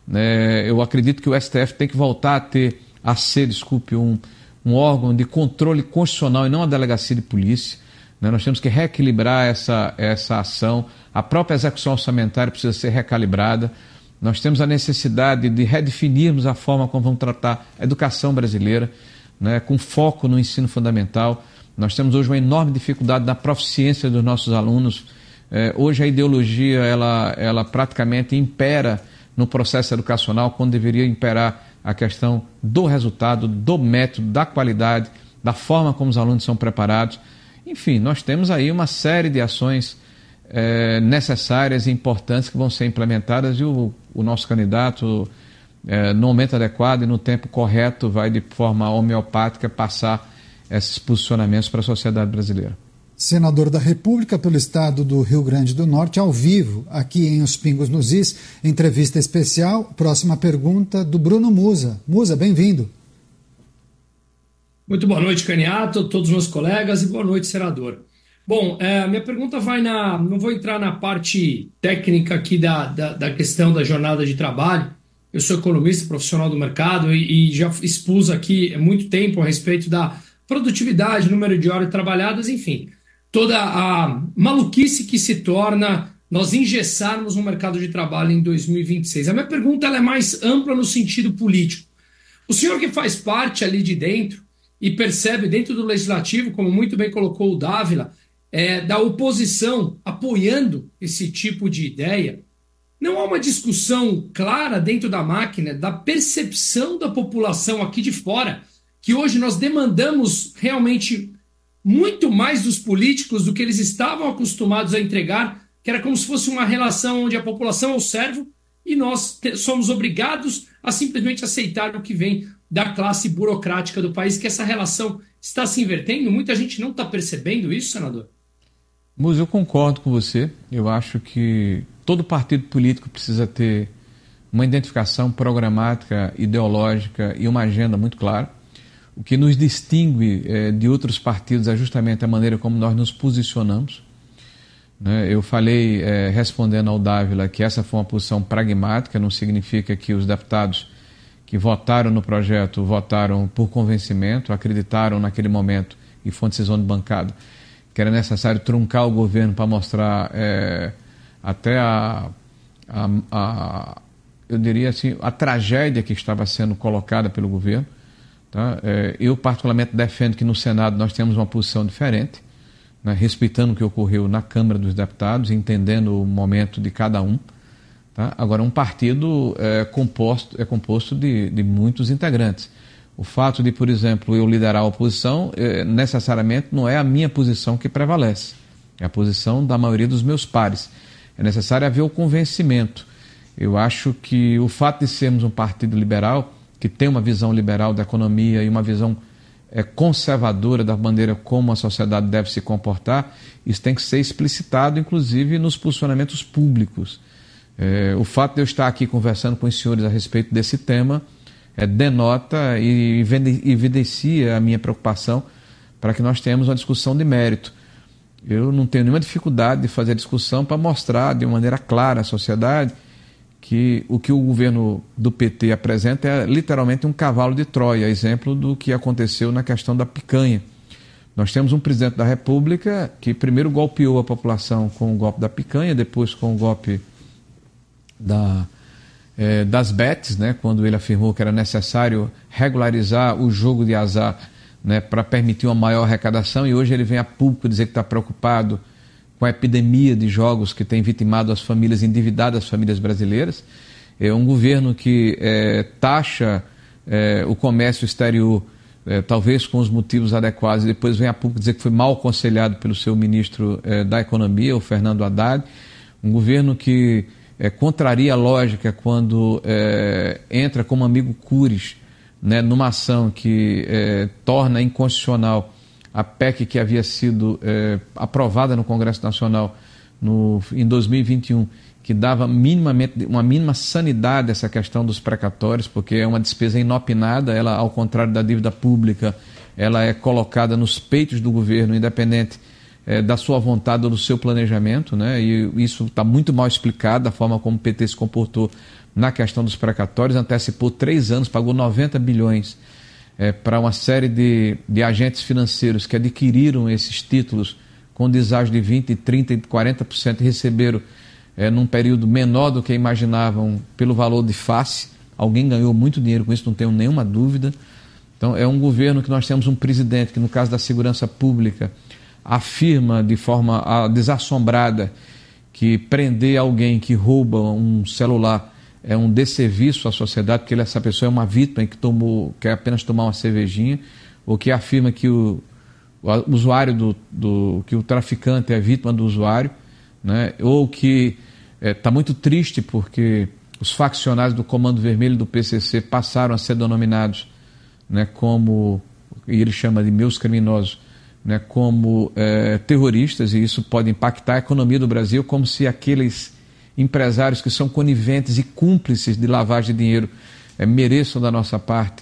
Né? Eu acredito que o S T F tem que voltar a ter, a ser, desculpe, um, um órgão de controle constitucional e não a delegacia de polícia. Né? Nós temos que reequilibrar essa, essa ação. A própria execução orçamentária precisa ser recalibrada. Nós temos a necessidade de redefinirmos a forma como vamos tratar a educação brasileira, né? Com foco no ensino fundamental. Nós temos hoje uma enorme dificuldade na proficiência dos nossos alunos. É, hoje a ideologia ela, ela praticamente impera no processo educacional, quando deveria imperar a questão do resultado, do método, da qualidade, da forma como os alunos são preparados. Enfim, nós temos aí uma série de ações é, necessárias e importantes que vão ser implementadas e o, o nosso candidato, é, no momento adequado e no tempo correto, vai de forma homeopática passar esses posicionamentos para a sociedade brasileira. Senador da República pelo estado do Rio Grande do Norte, ao vivo, aqui em Os Pingos nos Is, entrevista especial. Próxima pergunta do Bruno Musa. Musa, bem-vindo. Muito boa noite, Caniato, todos os meus colegas, e boa noite, senador. Bom, é, minha pergunta vai na... Não vou entrar na parte técnica aqui da, da, da questão da jornada de trabalho. Eu sou economista, profissional do mercado e, e já expus aqui há muito tempo a respeito da produtividade, número de horas trabalhadas, enfim, toda a maluquice que se torna nós engessarmos um mercado de trabalho em dois mil e vinte e seis. A minha pergunta ela é mais ampla no sentido político. O senhor que faz parte ali de dentro e percebe dentro do Legislativo, como muito bem colocou o Dávila, é, da oposição apoiando esse tipo de ideia, não há uma discussão clara dentro da máquina da percepção da população aqui de fora, que hoje nós demandamos realmente muito mais dos políticos do que eles estavam acostumados a entregar, que era como se fosse uma relação onde a população é o servo e nós te- somos obrigados a simplesmente aceitar o que vem da classe burocrática do país, que essa relação está se invertendo. Muita gente não está percebendo isso, senador? Musa, eu concordo com você. Eu acho que todo partido político precisa ter uma identificação programática, ideológica e uma agenda muito clara. O que nos distingue eh, de outros partidos é justamente a maneira como nós nos posicionamos. Né? Eu falei, eh, respondendo ao Dávila, que essa foi uma posição pragmática, não significa que os deputados que votaram no projeto votaram por convencimento, acreditaram naquele momento, e foi uma decisão de bancada, que que era necessário truncar o governo para mostrar é, até a, a, a, eu diria assim, a tragédia que estava sendo colocada pelo governo. Tá? É, eu particularmente defendo que no Senado nós temos uma posição diferente, né, respeitando o que ocorreu na Câmara dos Deputados, entendendo o momento de cada um. Tá? Agora, um partido é composto, é composto de, de muitos integrantes. O fato de, por exemplo, eu liderar a oposição, é, necessariamente não é a minha posição que prevalece, é a posição da maioria dos meus pares. É necessário haver o convencimento. Eu acho que o fato de sermos um partido liberal, que tem uma visão liberal da economia e uma visão é, conservadora da maneira como a sociedade deve se comportar, isso tem que ser explicitado, inclusive, nos posicionamentos públicos. É, o fato de eu estar aqui conversando com os senhores a respeito desse tema é, denota e evidencia a minha preocupação para que nós tenhamos uma discussão de mérito. Eu não tenho nenhuma dificuldade de fazer discussão para mostrar de maneira clara à sociedade que o que o governo do P T apresenta é literalmente um cavalo de Troia, exemplo do que aconteceu na questão da picanha. Nós temos um presidente da República que primeiro golpeou a população com o golpe da picanha, depois com o golpe da, é, das bets, né, quando ele afirmou que era necessário regularizar o jogo de azar, né, para permitir uma maior arrecadação, e hoje ele vem a público dizer que está preocupado com a epidemia de jogos que tem vitimado as famílias endividadas, as famílias brasileiras. É um governo que é, taxa é, o comércio exterior, é, talvez com os motivos adequados, e depois vem a público dizer que foi mal aconselhado pelo seu ministro é, da Economia, o Fernando Haddad. Um governo que é, contraria a lógica quando é, entra como amigo Cures, né, numa ação que é, torna inconstitucional a P E C que havia sido é, aprovada no Congresso Nacional no, em dois mil e vinte e um, que dava minimamente, uma mínima sanidade a essa questão dos precatórios, porque é uma despesa inopinada, ela, ao contrário da dívida pública, ela é colocada nos peitos do governo, independente é, da sua vontade ou do seu planejamento, né? E isso está muito mal explicado, da forma como o P T se comportou na questão dos precatórios, antecipou três anos, pagou noventa bilhões É, para uma série de, de agentes financeiros que adquiriram esses títulos com deságio de vinte por cento, trinta por cento, quarenta por cento e receberam é, num período menor do que imaginavam pelo valor de face. Alguém ganhou muito dinheiro com isso, não tenho nenhuma dúvida. Então é um governo que nós temos um presidente que, no caso da segurança pública, afirma de forma desassombrada que prender alguém que rouba um celular é um desserviço à sociedade, porque ele, essa pessoa é uma vítima que tomou, quer apenas tomar uma cervejinha, ou que afirma que o, o usuário do, do que o traficante é vítima do usuário, né? Ou que está é, muito triste porque os faccionários do Comando Vermelho do P C C passaram a ser denominados, né, como, e ele chama de meus criminosos, né, como é, terroristas, e isso pode impactar a economia do Brasil, como se aqueles empresários que são coniventes e cúmplices de lavagem de dinheiro é, mereçam da nossa parte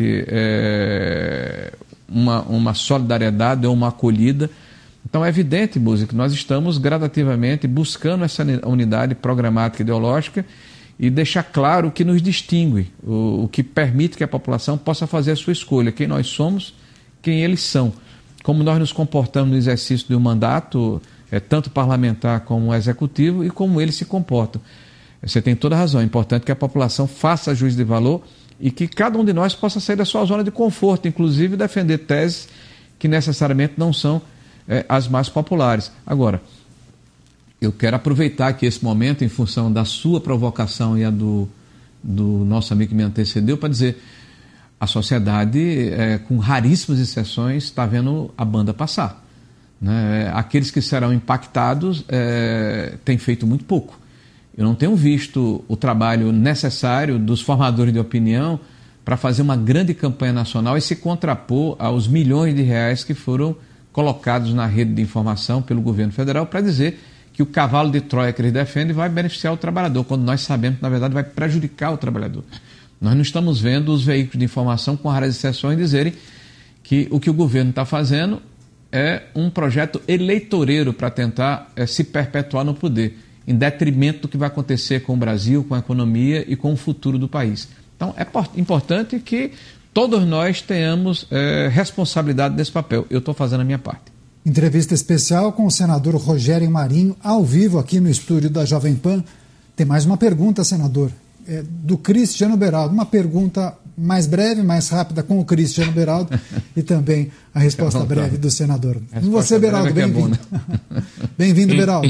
é, uma, uma solidariedade ou uma acolhida. Então é evidente, Buzi, que nós estamos gradativamente buscando essa unidade programática ideológica e deixar claro o que nos distingue, o, o que permite que a população possa fazer a sua escolha, quem nós somos, quem eles são, como nós nos comportamos no exercício de um mandato, é, tanto parlamentar como executivo, e como eles se comportam. Você tem toda a razão, é importante que a população faça juízo de valor e que cada um de nós possa sair da sua zona de conforto, inclusive defender teses que necessariamente não são é, as mais populares. Agora, eu quero aproveitar aqui esse momento, em função da sua provocação e a do, do nosso amigo que me antecedeu, para dizer: a sociedade, é, com raríssimas exceções, está vendo a banda passar. Né? Aqueles que serão impactados é, têm feito muito pouco. Eu não tenho visto o trabalho necessário dos formadores de opinião para fazer uma grande campanha nacional e se contrapor aos milhões de reais que foram colocados na rede de informação pelo governo federal para dizer que o cavalo de Troia que eles defendem vai beneficiar o trabalhador, quando nós sabemos que, na verdade, vai prejudicar o trabalhador. Nós não estamos vendo os veículos de informação, com raras exceções, dizerem que o que o governo está fazendo é um projeto eleitoreiro para tentar é, se perpetuar no poder, em detrimento do que vai acontecer com o Brasil, com a economia e com o futuro do país. Então, é importante que todos nós tenhamos é, responsabilidade nesse papel. Eu estou fazendo a minha parte. Entrevista especial com o senador Rogério Marinho, ao vivo aqui no estúdio da Jovem Pan. Tem mais uma pergunta, senador, é, do Cristiano Beraldo. Uma pergunta mais breve, mais rápida com o Cristiano Beraldo e também a resposta breve do senador. E você, Beraldo, bem-vindo. Bem-vindo, Beraldo.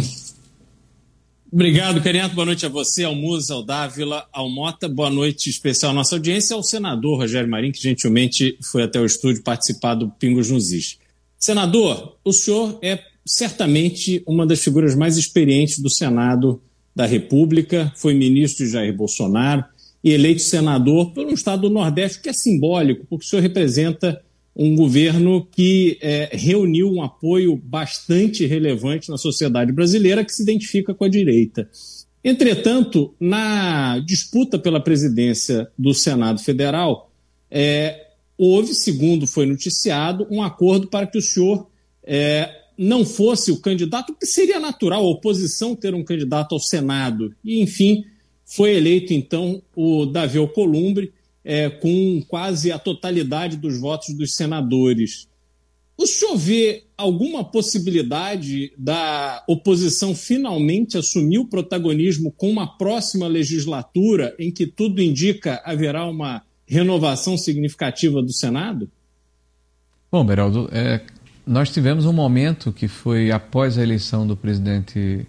Obrigado, Caniato. Boa noite a você, ao Musa, ao Dávila, ao Mota. Boa noite especial à nossa audiência, ao senador Rogério Marinho, que gentilmente foi até o estúdio participar do Pingos nos Is. Senador, o senhor é certamente uma das figuras mais experientes do Senado da República, foi ministro de Jair Bolsonaro e eleito senador por um estado do Nordeste, que é simbólico, porque o senhor representa um governo que é, reuniu um apoio bastante relevante na sociedade brasileira que se identifica com a direita. Entretanto, na disputa pela presidência do Senado Federal, é, houve, segundo foi noticiado, um acordo para que o senhor é, não fosse o candidato, que seria natural a oposição ter um candidato ao Senado. E, enfim, foi eleito, então, o Davi Alcolumbre, É, com quase a totalidade dos votos dos senadores. O senhor vê alguma possibilidade da oposição finalmente assumir o protagonismo com uma próxima legislatura em que tudo indica haverá uma renovação significativa do Senado? Bom, Beraldo, é, nós tivemos um momento que foi após a eleição do presidente...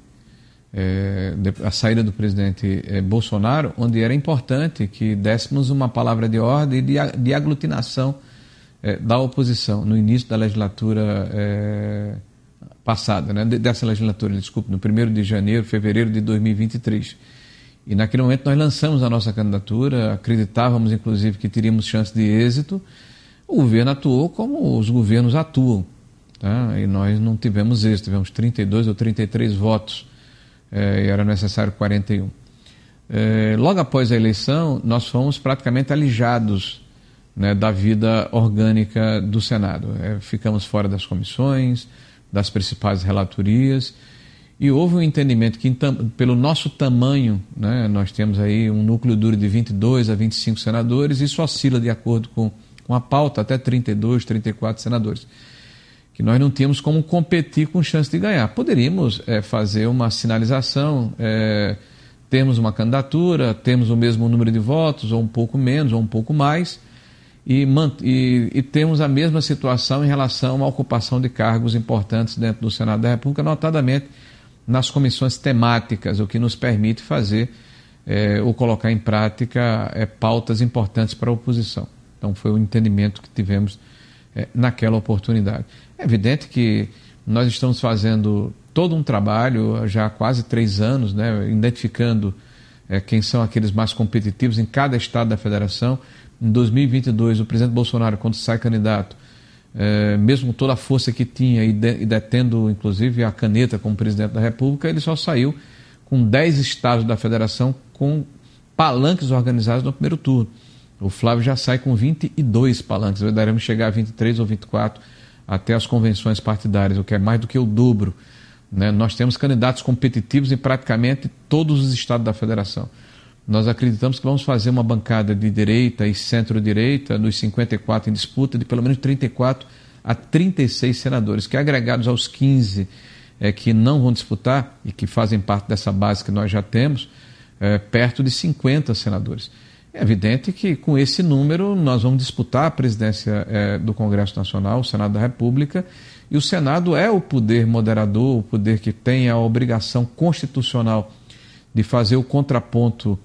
É, a saída do presidente é, Bolsonaro, onde era importante que dessemos uma palavra de ordem e de, de aglutinação é, da oposição no início da legislatura é, passada, né, dessa legislatura, desculpe, no primeiro de janeiro, fevereiro de dois mil e vinte e três. E naquele momento nós lançamos a nossa candidatura, acreditávamos inclusive que teríamos chance de êxito. O governo atuou como os governos atuam, tá? E nós não tivemos êxito, tivemos trinta e dois ou trinta e três votos. É, era necessário quarenta e um. É, logo após a eleição, nós fomos praticamente alijados, né, da vida orgânica do Senado. É, ficamos fora das comissões, das principais relatorias, e houve um entendimento que, pelo nosso tamanho, né, nós temos aí um núcleo duro de vinte e dois a vinte e cinco senadores, isso oscila de acordo com, com a pauta até trinta e dois, trinta e quatro senadores. Que nós não tínhamos como competir com chance de ganhar. Poderíamos é, fazer uma sinalização, é, temos uma candidatura, temos o mesmo número de votos, ou um pouco menos, ou um pouco mais, e, e, e temos a mesma situação em relação à ocupação de cargos importantes dentro do Senado da República, notadamente nas comissões temáticas, o que nos permite fazer é, ou colocar em prática é, pautas importantes para a oposição. Então foi o entendimento que tivemos é, naquela oportunidade. É evidente que nós estamos fazendo todo um trabalho já há quase três anos, né, identificando é, quem são aqueles mais competitivos em cada estado da federação. Em dois mil e vinte e dois, o presidente Bolsonaro, quando sai candidato, é, mesmo toda a força que tinha e, de, e detendo inclusive a caneta como presidente da República, ele só saiu com dez estados da federação com palanques organizados no primeiro turno. O Flávio já sai com vinte e dois palanques, daremos chegar a vinte e três ou vinte e quatro até as convenções partidárias, o que é mais do que o dobro, né? Nós temos candidatos competitivos em praticamente todos os estados da federação. Nós acreditamos que vamos fazer uma bancada de direita e centro-direita, dos cinquenta e quatro em disputa, de pelo menos trinta e quatro a trinta e seis senadores, que agregados aos quinze é, que não vão disputar e que fazem parte dessa base que nós já temos, é, perto de cinquenta senadores. É evidente que com esse número nós vamos disputar a presidência é, do Congresso Nacional, o Senado da República, e o Senado é o poder moderador, o poder que tem a obrigação constitucional de fazer o contraponto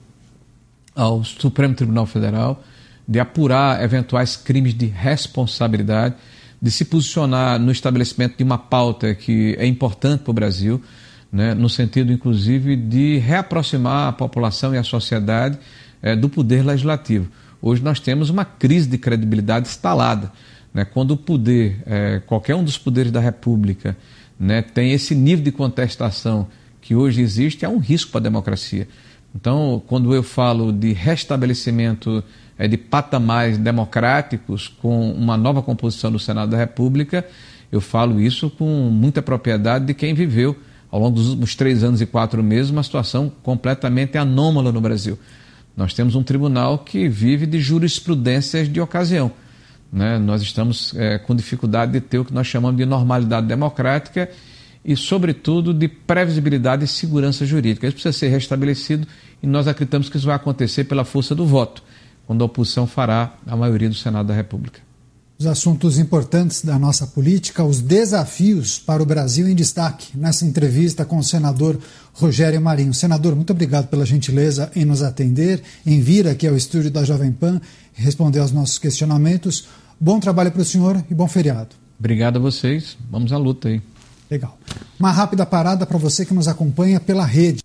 ao Supremo Tribunal Federal, de apurar eventuais crimes de responsabilidade, de se posicionar no estabelecimento de uma pauta que é importante para o Brasil, né, no sentido, inclusive, de reaproximar a população e a sociedade É, do poder legislativo. Hoje nós temos uma crise de credibilidade instalada, né? Quando o poder, é, qualquer um dos poderes da República, né, tem esse nível de contestação que hoje existe, é um risco para a democracia. Então, quando eu falo de restabelecimento é, de patamares democráticos com uma nova composição do Senado da República, eu falo isso com muita propriedade de quem viveu, ao longo dos últimos três anos e quatro meses, uma situação completamente anômala no Brasil. Nós temos um tribunal que vive de jurisprudências de ocasião. né? Nós estamos é, com dificuldade de ter o que nós chamamos de normalidade democrática e, sobretudo, de previsibilidade e segurança jurídica. Isso precisa ser restabelecido e nós acreditamos que isso vai acontecer pela força do voto, quando a oposição fará a maioria do Senado da República. Os assuntos importantes da nossa política, os desafios para o Brasil em destaque nessa entrevista com o senador Rogério Marinho. Senador, muito obrigado pela gentileza em nos atender, em vir aqui ao estúdio da Jovem Pan e responder aos nossos questionamentos. Bom trabalho para o senhor e bom feriado. Obrigado a vocês. Vamos à luta aí. Legal. Uma rápida parada para você que nos acompanha pela rede.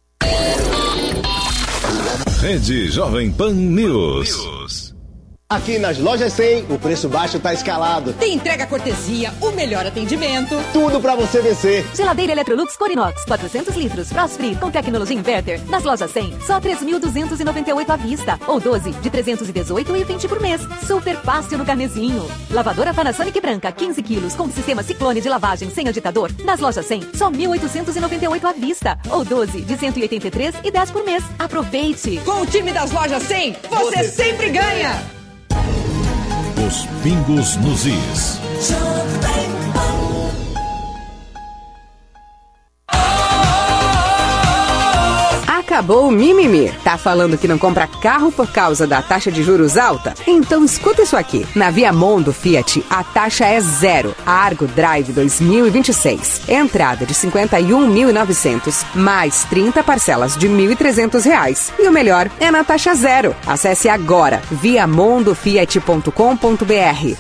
Rede Jovem Pan News. Aqui nas Lojas cem, o preço baixo tá escalado. Tem entrega cortesia, o melhor atendimento. Tudo pra você vencer. Geladeira Electrolux Corinox, quatrocentos litros, Frost Free com tecnologia inverter. Nas Lojas cem, só três mil duzentos e noventa e oito à vista. Ou doze de trezentos e dezoito e vinte por mês. Super fácil no carnezinho. Lavadora Panasonic branca, quinze quilos, com sistema Ciclone de lavagem sem agitador. Nas Lojas cem, só mil oitocentos e noventa e oito à vista. Ou doze de cento e oitenta e três e dez por mês. Aproveite! Com o time das Lojas cem, você, você sempre ganha! Os pingos nos is. Acabou o mimimi. Tá falando que não compra carro por causa da taxa de juros alta? Então escuta isso aqui. Na Viamondo Fiat, a taxa é zero. Argo Drive dois mil e vinte e seis. Entrada de cinquenta e um mil e novecentos, mais trinta parcelas de mil e trezentos reais. E o melhor é na taxa zero. Acesse agora viamondo fiat ponto com ponto b r.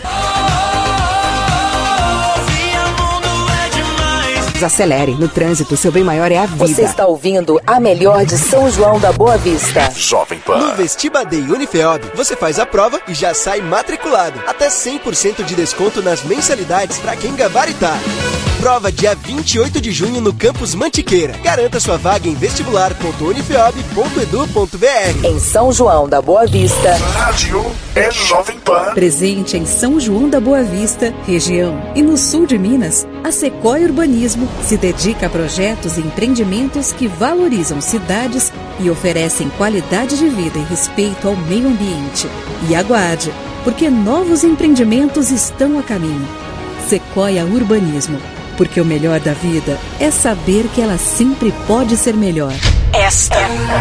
Acelere. No trânsito, seu bem maior é a vida. Você está ouvindo a melhor de São João da Boa Vista. Jovem Pan. No Vestiba Day Unifeob, você faz a prova e já sai matriculado. Até cem por cento de desconto nas mensalidades para quem gabaritar. Prova dia vinte e oito de junho no campus Mantiqueira. Garanta sua vaga em vestibular ponto unifeob ponto edu ponto b r. Em São João da Boa Vista. Rádio é Jovem Pan. Presente em São João da Boa Vista, região e no sul de Minas, a Sequoia Urbanismo se dedica a projetos e empreendimentos que valorizam cidades e oferecem qualidade de vida e respeito ao meio ambiente. E aguarde, porque novos empreendimentos estão a caminho. Sequoia Urbanismo, porque o melhor da vida é saber que ela sempre pode ser melhor. Esta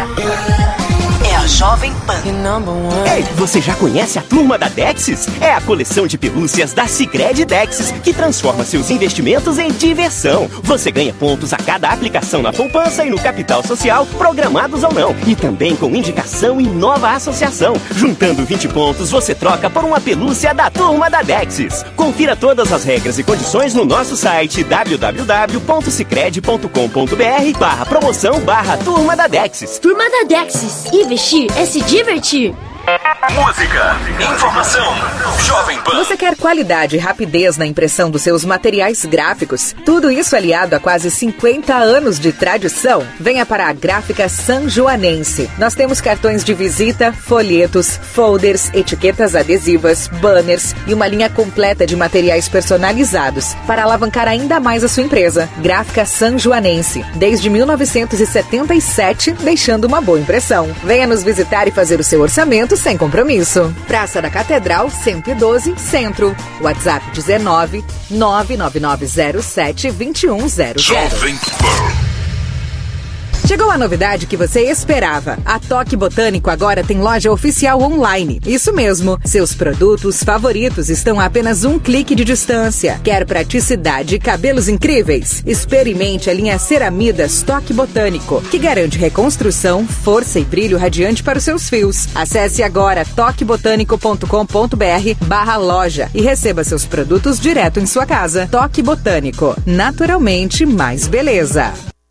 é a Jovem Pan. Ei, você já conhece a Turma da Dexis? É a coleção de pelúcias da Sicredi Dexis que transforma seus investimentos em diversão. Você ganha pontos a cada aplicação na poupança e no capital social, programados ou não. E também com indicação e nova associação. Juntando vinte pontos, você troca por uma pelúcia da Turma da Dexis. Confira todas as regras e condições no nosso site w w w ponto sicredi ponto com ponto b r barra promoção barra Turma da Dexis. Turma da Dexis. Investir é se divertir. Música, informação, Jovem Pan. Você quer qualidade e rapidez na impressão dos seus materiais gráficos? Tudo isso aliado a quase cinquenta anos de tradição? Venha para a Gráfica Sanjoanense. Nós temos cartões de visita, folhetos, folders, etiquetas adesivas, banners e uma linha completa de materiais personalizados para alavancar ainda mais a sua empresa. Gráfica Sanjoanense, desde mil novecentos e setenta e sete, deixando uma boa impressão. Venha nos visitar e fazer o seu orçamento sem compromisso. Praça da Catedral, cento e doze, Centro. WhatsApp dezenove, nove nove nove zero sete, dois um zero zero. Jovem Pan. Chegou a novidade que você esperava. A Toque Botânico agora tem loja oficial online. Isso mesmo. Seus produtos favoritos estão a apenas um clique de distância. Quer praticidade e cabelos incríveis? Experimente a linha Ceramidas Toque Botânico, que garante reconstrução, força e brilho radiante para os seus fios. Acesse agora toque botânico ponto com ponto b r barra loja e receba seus produtos direto em sua casa. Toque Botânico. Naturalmente mais beleza.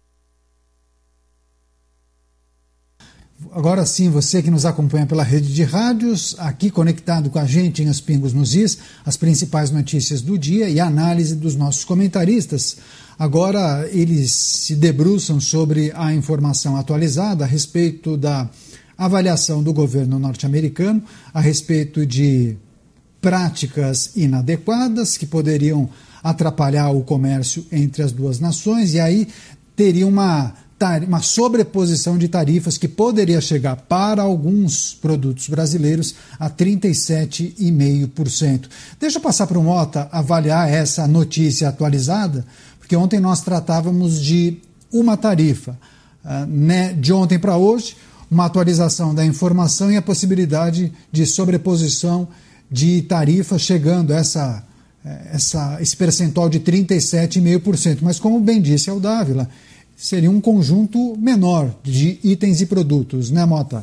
Agora sim, você que nos acompanha pela rede de rádios, aqui conectado com a gente em Os Pingos nos Is, as principais notícias do dia e a análise dos nossos comentaristas. Agora eles se debruçam sobre a informação atualizada a respeito da avaliação do governo norte-americano, a respeito de práticas inadequadas que poderiam atrapalhar o comércio entre as duas nações, e aí teria uma uma sobreposição de tarifas que poderia chegar para alguns produtos brasileiros a trinta e sete vírgula cinco por cento. Deixa eu passar para o Mota avaliar essa notícia atualizada, porque ontem nós tratávamos de uma tarifa. Né, de ontem para hoje, uma atualização da informação e a possibilidade de sobreposição de tarifas chegando a essa, essa, esse percentual de trinta e sete vírgula cinco por cento. Mas como bem disse o Dávila, seria um conjunto menor de itens e produtos, né, Mota?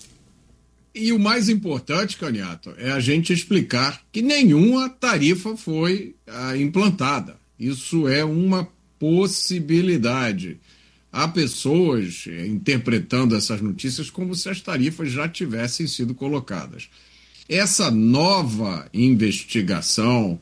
E o mais importante, Caniato, é a gente explicar que nenhuma tarifa foi ah, implantada. Isso é uma possibilidade. Há pessoas interpretando essas notícias como se as tarifas já tivessem sido colocadas. Essa nova investigação,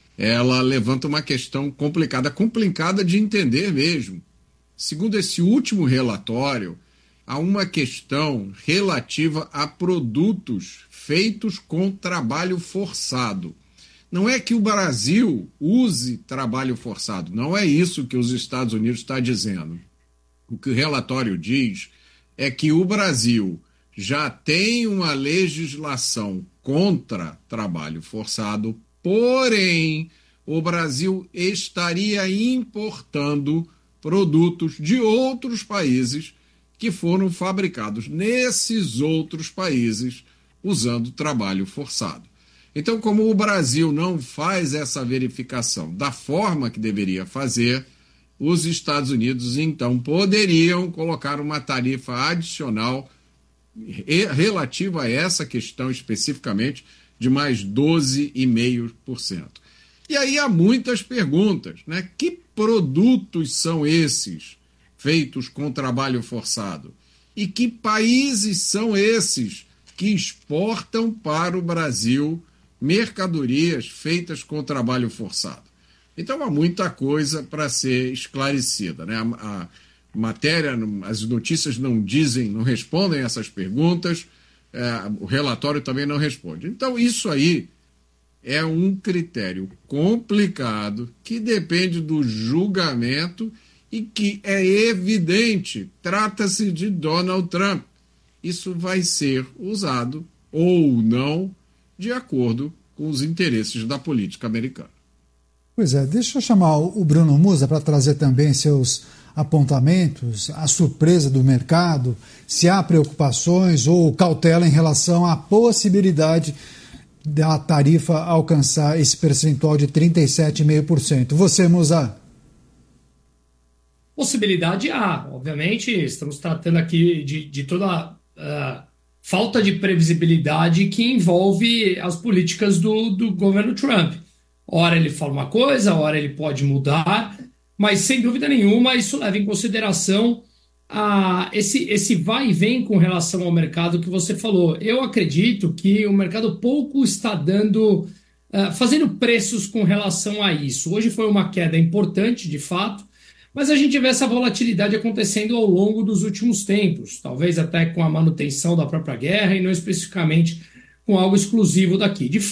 ela levanta uma questão complicada, complicada de entender mesmo. Segundo esse último relatório, há uma questão relativa a produtos feitos com trabalho forçado. Não é que o Brasil use trabalho forçado, não é isso que os Estados Unidos estão dizendo. O que o relatório diz é que o Brasil já tem uma legislação contra trabalho forçado, porém, o Brasil estaria importando produtos de outros países que foram fabricados nesses outros países usando trabalho forçado. Então, como o Brasil não faz essa verificação da forma que deveria fazer, os Estados Unidos, então, poderiam colocar uma tarifa adicional relativa a essa questão especificamente de mais doze vírgula cinco por cento. E aí há muitas perguntas, né? Que produtos são esses feitos com trabalho forçado? E que países são esses que exportam para o Brasil mercadorias feitas com trabalho forçado? Então há muita coisa para ser esclarecida, né? A, a matéria, as notícias não dizem, não respondem essas perguntas, é, o relatório também não responde. Então isso aí é um critério complicado que depende do julgamento e que é evidente, trata-se de Donald Trump. Isso vai ser usado ou não de acordo com os interesses da política americana. Pois é, deixa eu chamar o Bruno Musa para trazer também seus apontamentos, a surpresa do mercado, se há preocupações ou cautela em relação à possibilidade da tarifa alcançar esse percentual de trinta e sete vírgula cinco por cento. Você, Musa? Possibilidade há. Obviamente, estamos tratando aqui de, de toda a uh, falta de previsibilidade que envolve as políticas do, do governo Trump. Ora ele fala uma coisa, ora ele pode mudar, mas sem dúvida nenhuma isso leva em consideração a, esse, esse vai e vem com relação ao mercado que você falou. Eu acredito que o mercado pouco está dando, uh, fazendo preços com relação a isso. Hoje foi uma queda importante, de fato, mas a gente vê essa volatilidade acontecendo ao longo dos últimos tempos, talvez até com a manutenção da própria guerra e não especificamente com algo exclusivo daqui. De